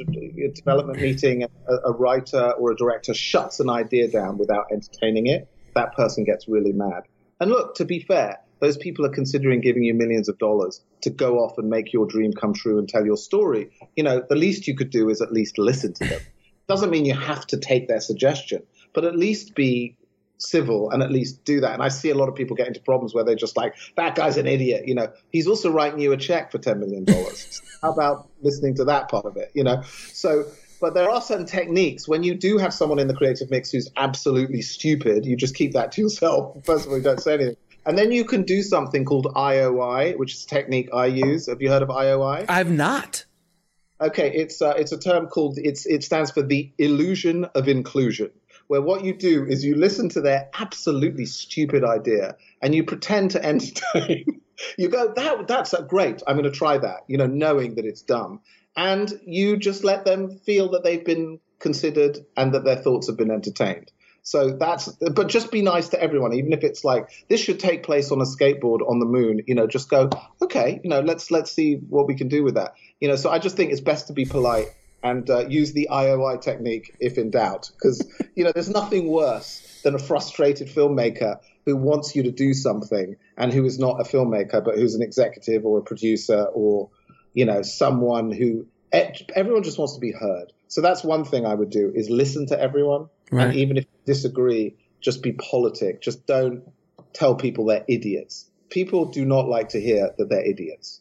a development meeting, a writer or a director shuts an idea down without entertaining it, that person gets really mad. And look, to be fair, those people are considering giving you millions of dollars to go off and make your dream come true and tell your story. You know, the least you could do is at least listen to them. Doesn't mean you have to take their suggestion, but at least be civil and at least do that. And I see a lot of people get into problems where they're just like, that guy's an idiot. You know, he's also writing you a check for $10 million. How about listening to that part of it? You know, so, but there are certain techniques when you do have someone in the creative mix who's absolutely stupid, you just keep that to yourself. First of all, you don't say anything. And then you can do something called IOI, which is a technique I use. Have you heard of IOI? I've not. Okay, it's a term called, it stands for the illusion of inclusion, where what you do is you listen to their absolutely stupid idea and you pretend to entertain. You go, that's great, I'm going to try that, you know, knowing that it's dumb. And you just let them feel that they've been considered and that their thoughts have been entertained. So but just be nice to everyone, even if it's like, this should take place on a skateboard on the moon, you know, just go, okay, you know, let's see what we can do with that. You know, so I just think it's best to be polite and use the IOI technique if in doubt, because, you know, there's nothing worse than a frustrated filmmaker who wants you to do something and who is not a filmmaker, but who's an executive or a producer or, you know, someone who everyone just wants to be heard. So that's one thing I would do, is listen to everyone. Right. And even if you disagree, just be politic. Just don't tell people they're idiots. People do not like to hear that they're idiots.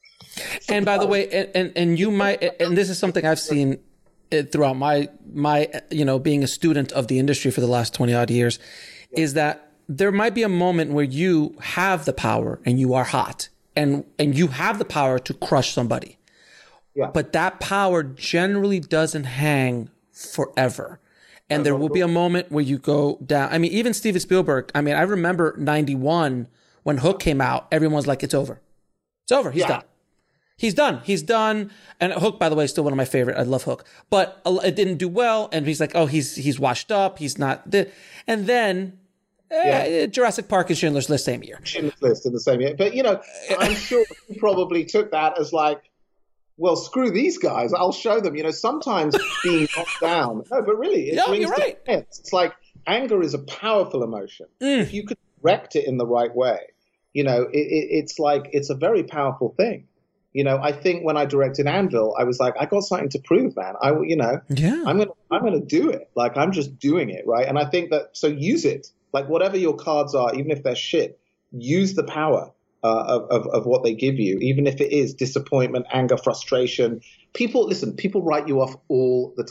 And by the way, and you might, and this is something I've seen throughout my you know, being a student of the industry for the last 20 odd years, is that there might be a moment where you have the power and you are hot and you have the power to crush somebody. Yeah. But that power generally doesn't hang forever. And there will be a moment where you go down. I mean, even Steven Spielberg, I mean, I remember 91 when Hook came out, everyone was like, it's over. It's over. He's done. He's done. He's done. And Hook, by the way, is still one of my favorite. I love Hook. But it didn't do well. And he's like, oh, he's washed up. He's not. And then Jurassic Park and Schindler's List same year. Schindler's List in the same year. But, you know, I'm sure he probably took that as like, well, screw these guys. I'll show them. You know, sometimes being knocked down. No, but really, it brings right. defense. It's like anger is a powerful emotion. If you could direct it in the right way, you know, it's like it's a very powerful thing. You know, I think when I directed Anvil, I was like, I got something to prove, man. I'm gonna do it. Like, I'm just doing it, right? And I think that, so use it. Like, whatever your cards are, even if they're shit, use the power of what they give you, even if it is disappointment, anger, frustration. People write you off all the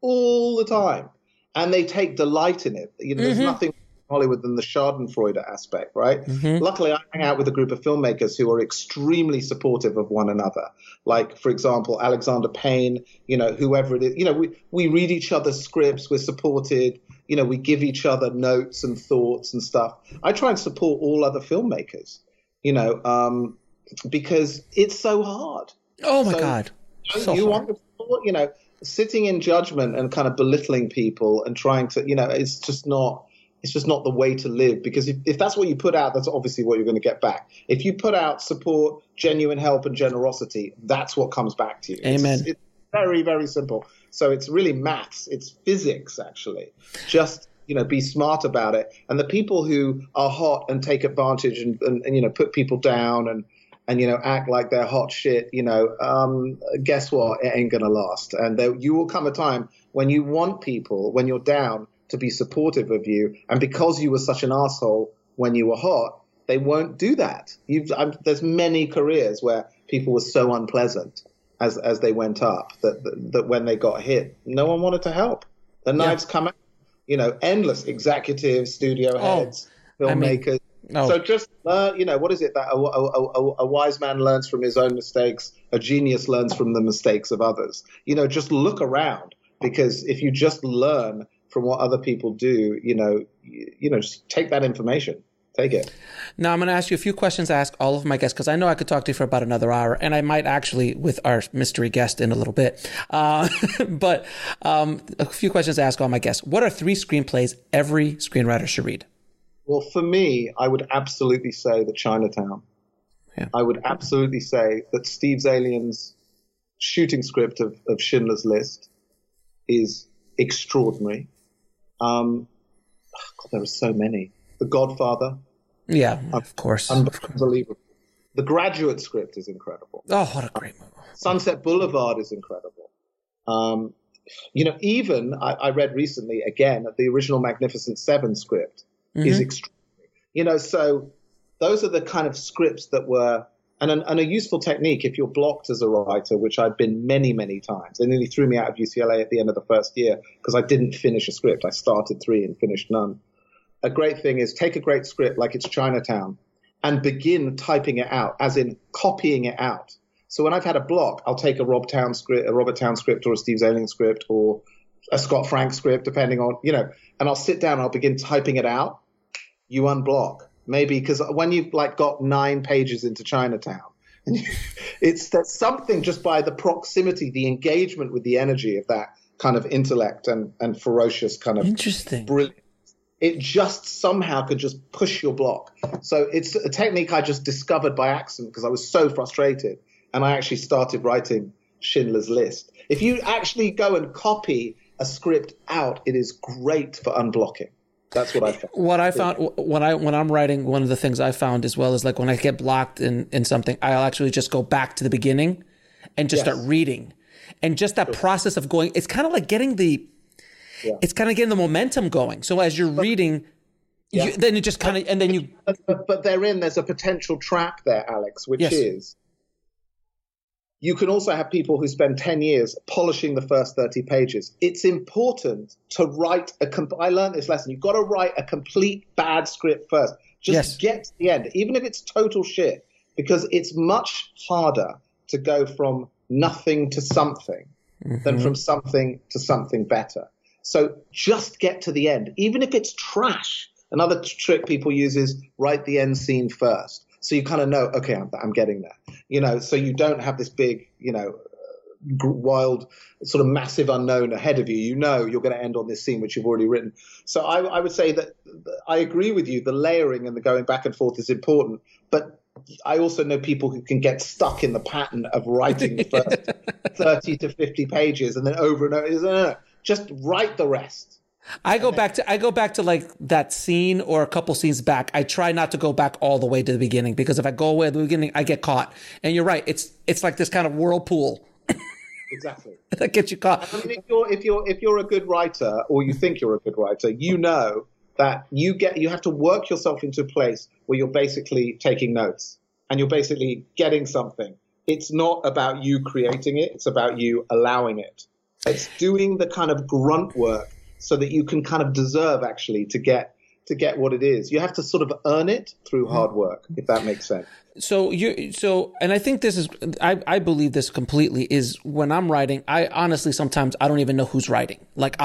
time, and they take delight in it. You know, there's nothing in Hollywood than the Schadenfreude aspect, right? Luckily, I hang out with a group of filmmakers who are extremely supportive of one another. Like, for example, Alexander Payne, you know, whoever it is, you know, we read each other's scripts, we're supported, you know, we give each other notes and thoughts and stuff. I try and support all other filmmakers. You know, because it's so hard. Oh my God. You want to, you know, sitting in judgment and kind of belittling people and trying to, you know, it's just not the way to live, because if that's what you put out, that's obviously what you're going to get back. If you put out support, genuine help and generosity, that's what comes back to you. Amen. It's very, very simple. So it's really maths. It's physics, actually. Just, you know, be smart about it. And the people who are hot and take advantage and you know, put people down and you know, act like they're hot shit, you know, guess what? It ain't going to last. And you will come a time when you want people, when you're down, to be supportive of you. And because you were such an asshole when you were hot, they won't do that. There's many careers where people were so unpleasant as they went up that when they got hit, no one wanted to help. The knives come out. You know, endless executives, studio heads, filmmakers. So just learn, you know, what is it that a wise man learns from his own mistakes, a genius learns from the mistakes of others. You know, just look around, because if you just learn from what other people do, you know, just take that information Take it. Now, I'm going to ask you a few questions I ask all of my guests, because I know I could talk to you for about another hour, and I might actually with our mystery guest in a little bit. But a few questions I ask all my guests. What are 3 screenplays every screenwriter should read? Well, for me, I would absolutely say that Chinatown. Yeah. I would absolutely say that Steve Zalian's shooting script of Schindler's List is extraordinary. God, there are so many. The Godfather. Yeah, of course. Unbelievable. The Graduate script is incredible. Oh, what a great movie. Sunset Boulevard is incredible. Even I read recently, again, the original Magnificent Seven script is extraordinary. So those are the kind of scripts that were, and a useful technique if you're blocked as a writer, which I've been many, many times. They nearly threw me out of UCLA at the end of the first year because I didn't finish a script. I started 3 and finished none. A great thing is take a great script like it's Chinatown and begin typing it out, as in copying it out. So when I've had a block, I'll take a Robert Towne script or a Steve Zalian script or a Scott Frank script, depending on, and I'll sit down and I'll begin typing it out. You unblock. Maybe because when you've got 9 pages into Chinatown, that's something just by the proximity, the engagement with the energy of that kind of intellect and ferocious kind of interesting brilliance. It just somehow could just push your block. So it's a technique I just discovered by accident because I was so frustrated. And I actually started writing Schindler's List. If you actually go and copy a script out, it is great for unblocking. That's what I found. What I found when I'm writing, one of the things I found as well is when I get blocked in something, I'll actually just go back to the beginning and just start reading. And just that process of going, it's kind of like getting it's kind of getting the momentum going. So as you're reading, then it just kind of, and then you. But there's a potential trap there, Alex, which is you can also have people who spend 10 years polishing the first 30 pages. It's important to write I learned this lesson. You've got to write a complete bad script first. Just get to the end, even if it's total shit, because it's much harder to go from nothing to something than from something to something better. So just get to the end, even if it's trash. Another trick people use is write the end scene first. So you kind of know, okay, I'm getting there, so you don't have this big, wild sort of massive unknown ahead of you. You're going to end on this scene, which you've already written. So I would say that I agree with you. The layering and the going back and forth is important. But I also know people who can get stuck in the pattern of writing the first 30 to 50 pages and then over and over. No. Just write the rest. I go back to that scene or a couple scenes back. I try not to go back all the way to the beginning, because if I go away at the beginning, I get caught. And you're right. It's like this kind of whirlpool. Exactly. That gets you caught. I mean, if you're a good writer, or you think you're a good writer, that you have to work yourself into a place where you're basically taking notes and you're basically getting something. It's not about you creating it. It's about you allowing it. It's doing the kind of grunt work so that you can kind of deserve actually to get what it is. You have to sort of earn it through hard work, if that makes sense. And I think this is, I believe this completely, is when I'm writing, I honestly, sometimes I don't even know who's writing.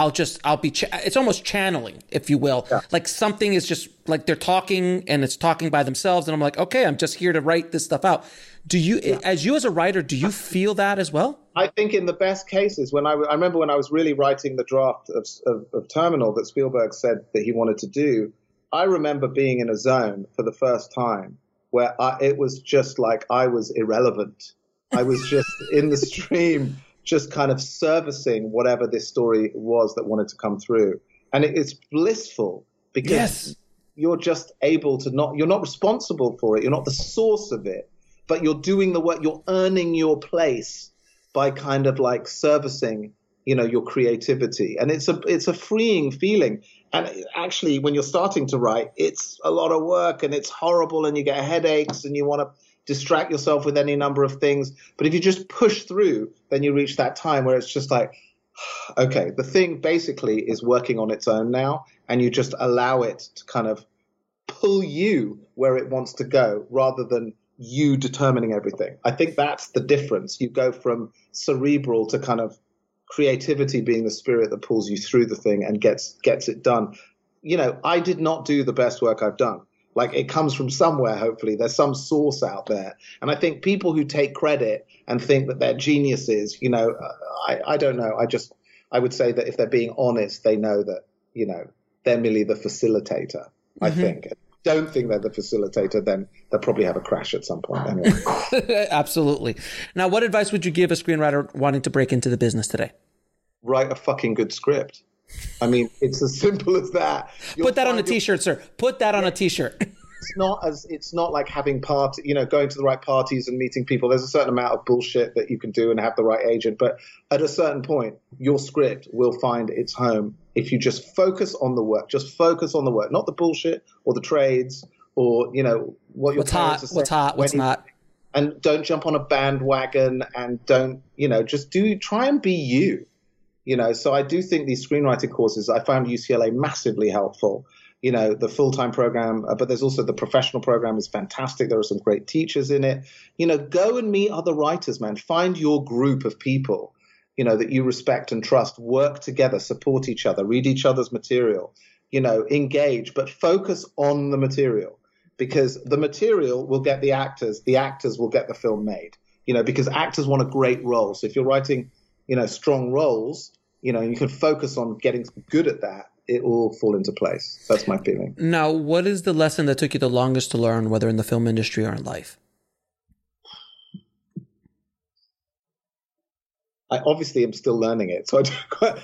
It's almost channeling, if you will. Yeah. Like something is just like they're talking and it's talking by themselves. And I'm like, okay, I'm just here to write this stuff out. Do you, as a writer, do you feel that as well? I think in the best cases, I remember when I was really writing the draft of Terminal that Spielberg said that he wanted to do, I remember being in a zone for the first time where it was just like I was irrelevant. I was just in the stream, just kind of servicing whatever this story was that wanted to come through. And it's blissful because you're just able to you're not responsible for it. You're not the source of it, but you're doing the work. You're earning your place by kind of like servicing, your creativity. And it's a freeing feeling. And actually, when you're starting to write, it's a lot of work and it's horrible and you get headaches and you want to distract yourself with any number of things. But if you just push through, then you reach that time where it's just like, okay, the thing basically is working on its own now, and you just allow it to kind of pull you where it wants to go rather than you determining everything. I think that's the difference. You go from cerebral to kind of creativity being the spirit that pulls you through the thing and gets it done. I did not do the best work I've done. Like, it comes from somewhere, hopefully. There's some source out there. And I think people who take credit and think that they're geniuses, you know, I don't know. I would say that if they're being honest, they know that, you know, they're merely the facilitator, I think. Don't think they're the facilitator, then they'll probably have a crash at some point anyway. Absolutely. Now, what advice would you give a screenwriter wanting to break into the business today? Write a fucking good script. I mean, it's as simple as that. Put that on a t-shirt, sir. Put that on a t-shirt. It's not like having going to the right parties and meeting people. There's a certain amount of bullshit that you can do and have the right agent. But at a certain point, your script will find its home if you just focus on the work. Just focus on the work, not the bullshit or the trades or, you know, what your parents are saying. What's hot, what's not. And don't jump on a bandwagon and don't, you know, try and be you. You know, so I do think these screenwriting courses, I found UCLA massively helpful. You know, the full-time program, but there's also the professional program is fantastic. There are some great teachers in it. You know, go and meet other writers, man. Find your group of people, you know, that you respect and trust. Work together, support each other, read each other's material, you know, engage, but focus on the material because the material will get the actors will get the film made, you know, because actors want a great role. So if you're writing, you know, strong roles, you know, you can focus on getting good at that. It will fall into place. That's my feeling. Now, what is the lesson that took you the longest to learn, whether in the film industry or in life? I obviously am still learning it. So I don't quite,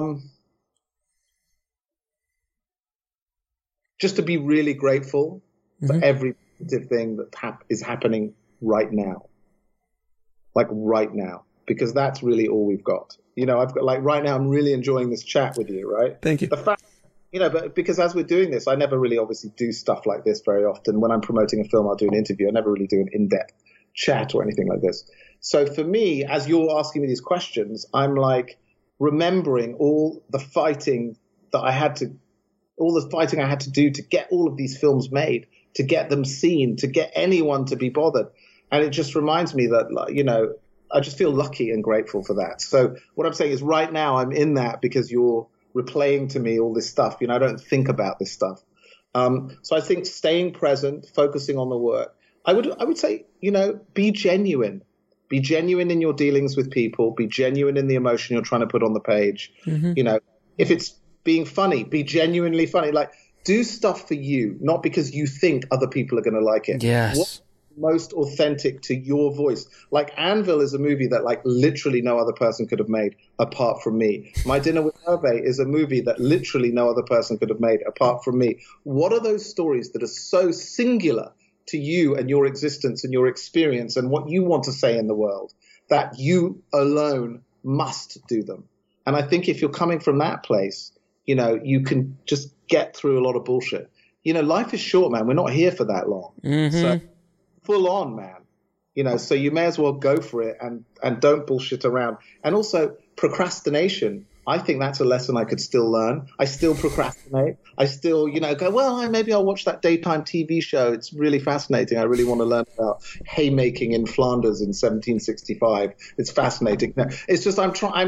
just to be really grateful for every positive thing that is happening right now. Like right now. Because that's really all we've got. You know, I've got like right now, I'm really enjoying this chat with you, right? Thank you. The fact, you know, but because as we're doing this, I never really obviously do stuff like this very often. When I'm promoting a film, I'll do an interview. I never really do an in-depth chat or anything like this. So for me, as you're asking me these questions, I'm like remembering all the fighting I had to do to get all of these films made, to get them seen, to get anyone to be bothered. And it just reminds me that, you know, I just feel lucky and grateful for that. So what I'm saying is right now I'm in that because you're replaying to me all this stuff. You know, I don't think about this stuff. So I think staying present, focusing on the work. I would say, you know, be genuine. Be genuine in your dealings with people. Be genuine in the emotion you're trying to put on the page. You know, if it's being funny, be genuinely funny. Like, do stuff for you, not because you think other people are going to like it. Yes. What's most authentic to your voice? Like Anvil is a movie that like literally no other person could have made apart from me. My Dinner with Hervé is a movie that literally no other person could have made apart from me. What are those stories that are so singular to you and your existence and your experience and what you want to say in the world that you alone must do them? And I think if you're coming from that place, you know, you can just get through a lot of bullshit. You know, life is short, man. We're not here for that long. So full on, man. You know, so you may as well go for it and don't bullshit around. And also procrastination. I think that's a lesson I could still learn. I still procrastinate. I still, you know, go, well, maybe I'll watch that daytime TV show. It's really fascinating. I really want to learn about haymaking in Flanders in 1765. It's fascinating. No, it's just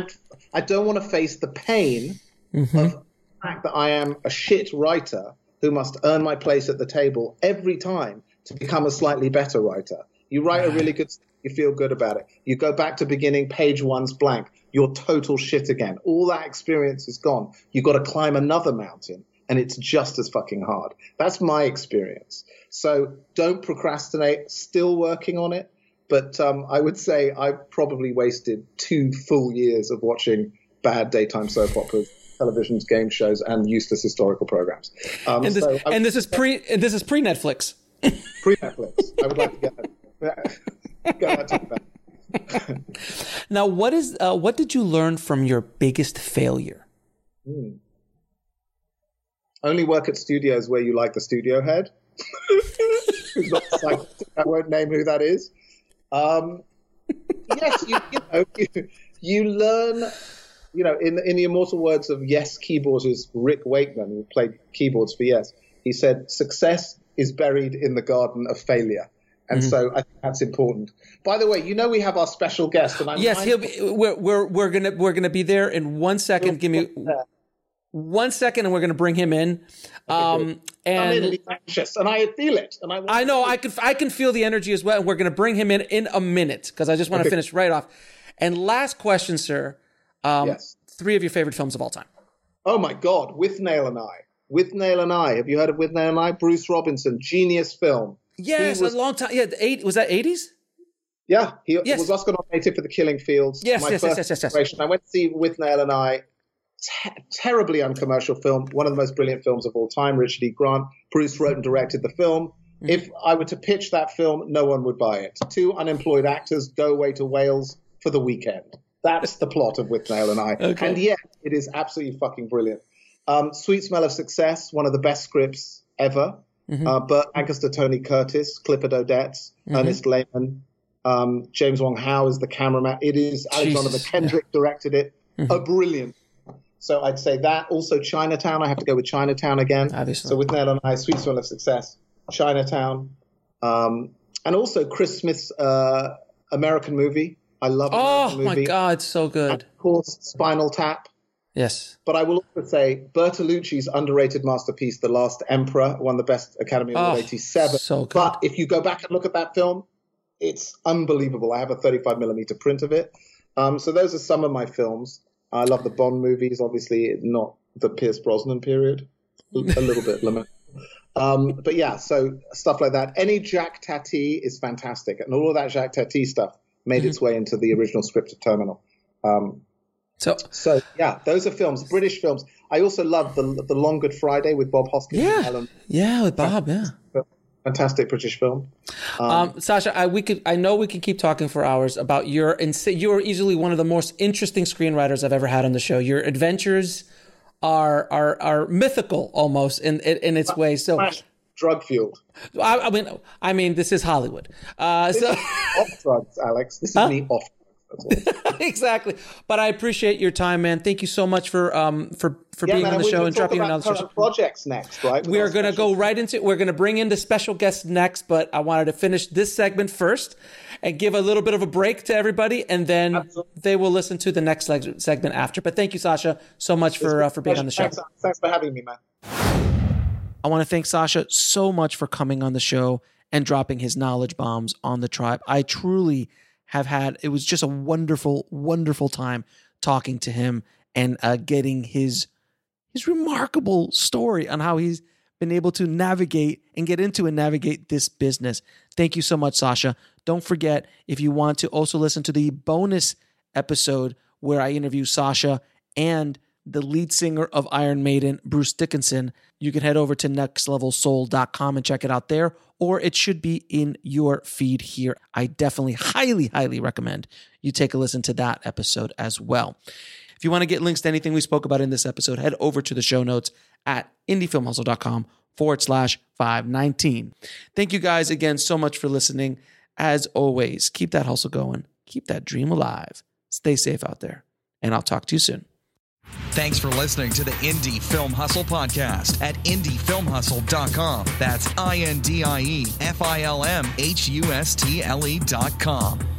I don't want to face the pain of the fact that I am a shit writer who must earn my place at the table every time to become a slightly better writer. You write a really good, you feel good about it. You go back to beginning, page one's blank. You're total shit again. All that experience is gone. You've got to climb another mountain, and it's just as fucking hard. That's my experience. So don't procrastinate, still working on it. But I would say I probably wasted 2 full years of watching bad daytime soap operas, televisions, game shows, and useless historical programs. This is pre-Netflix. Pre-Netflix. I would like to get that time back. Now, what did you learn from your biggest failure? Only work at studios where you like the studio head. Who's not psychotic. I won't name who that is. Yes, you learn. You know, in the immortal words of Yes keyboardist Rick Wakeman, who played keyboards for Yes, he said, "Success is buried in the garden of failure." And so I think that's important. By the way, you know we have our special guest, and we're gonna be there in 1 second. Give me. 1 second, and we're going to bring him in. And he's anxious, and I feel it. And I know I can feel the energy as well. And we're going to bring him in a minute because I just want to finish right off. And last question, sir. Yes. 3 of your favorite films of all time. Oh my God, Withnail and I. Withnail and I. Have you heard of Withnail and I? Bruce Robinson, genius film. Yes, a long time. Yeah, was that 80s? Yeah, he was Oscar nominated for The Killing Fields. Yes. I went to see Withnail and I. Terribly uncommercial film, one of the most brilliant films of all time. Richard E. Grant. Bruce wrote and directed the film. Mm-hmm. If I were to pitch that film, no one would buy it. 2 unemployed actors go away to Wales for the weekend. That's the plot of Withnail and I. Okay. And yet, it is absolutely fucking brilliant. Sweet Smell of Success, one of the best scripts ever. Mm-hmm. Burt Lancaster, Tony Curtis, Clifford Odets, Ernest Lehman, James Wong Howe is the cameraman. It is Alexander McKendrick directed it. A brilliant. So I'd say that. Also Chinatown. I have to go with Chinatown again. Obviously. So Withnail and I, Sweet Smell of Success, Chinatown, and also Chris Smith's American Movie. I love American Movie. Oh my God, so good. And of course, Spinal Tap. Yes. But I will also say Bertolucci's underrated masterpiece, The Last Emperor, won the Best Academy Award in 1987. So good. But if you go back and look at that film, it's unbelievable. I have a 35mm print of it. So those are some of my films. I love the Bond movies, obviously not the Pierce Brosnan period, a little bit limited. But yeah, so stuff like that. Any Jacques Tati is fantastic. And all of that Jacques Tati stuff made its way into the original script of Terminal. So yeah, those are films, British films. I also love the Long Good Friday with Bob Hoskins and Helen. Yeah, with Bob, Fantastic British film. Sasha, I know we could keep talking for hours about you're easily one of the most interesting screenwriters I've ever had on the show. Your adventures are mythical almost in its way. So drug fueled. I mean, this is Hollywood. This is off drugs, Alex. This is me off. Exactly. But I appreciate your time, man. Thank you so much for being on the show and dropping another projects next, right? We're going to go right into it. We're going to bring in the special guests next, but I wanted to finish this segment first and give a little bit of a break to everybody, and then they will listen to the next segment after. But thank you, Sasha, so much for being on the show. Thanks for having me, man. I want to thank Sasha so much for coming on the show and dropping his knowledge bombs on the tribe. I truly it was just a wonderful, wonderful time talking to him and getting his remarkable story on how he's been able to navigate this business. Thank you so much, Sasha. Don't forget, if you want to also listen to the bonus episode where I interview Sasha and the lead singer of Iron Maiden, Bruce Dickinson, you can head over to nextlevelsoul.com and check it out there, or it should be in your feed here. I definitely highly, highly recommend you take a listen to that episode as well. If you want to get links to anything we spoke about in this episode, head over to the show notes at indiefilmhustle.com/519. Thank you guys again so much for listening. As always, keep that hustle going. Keep that dream alive. Stay safe out there, and I'll talk to you soon. Thanks for listening to the Indie Film Hustle podcast at indiefilmhustle.com. That's INDIEFILMHUSTLE.com.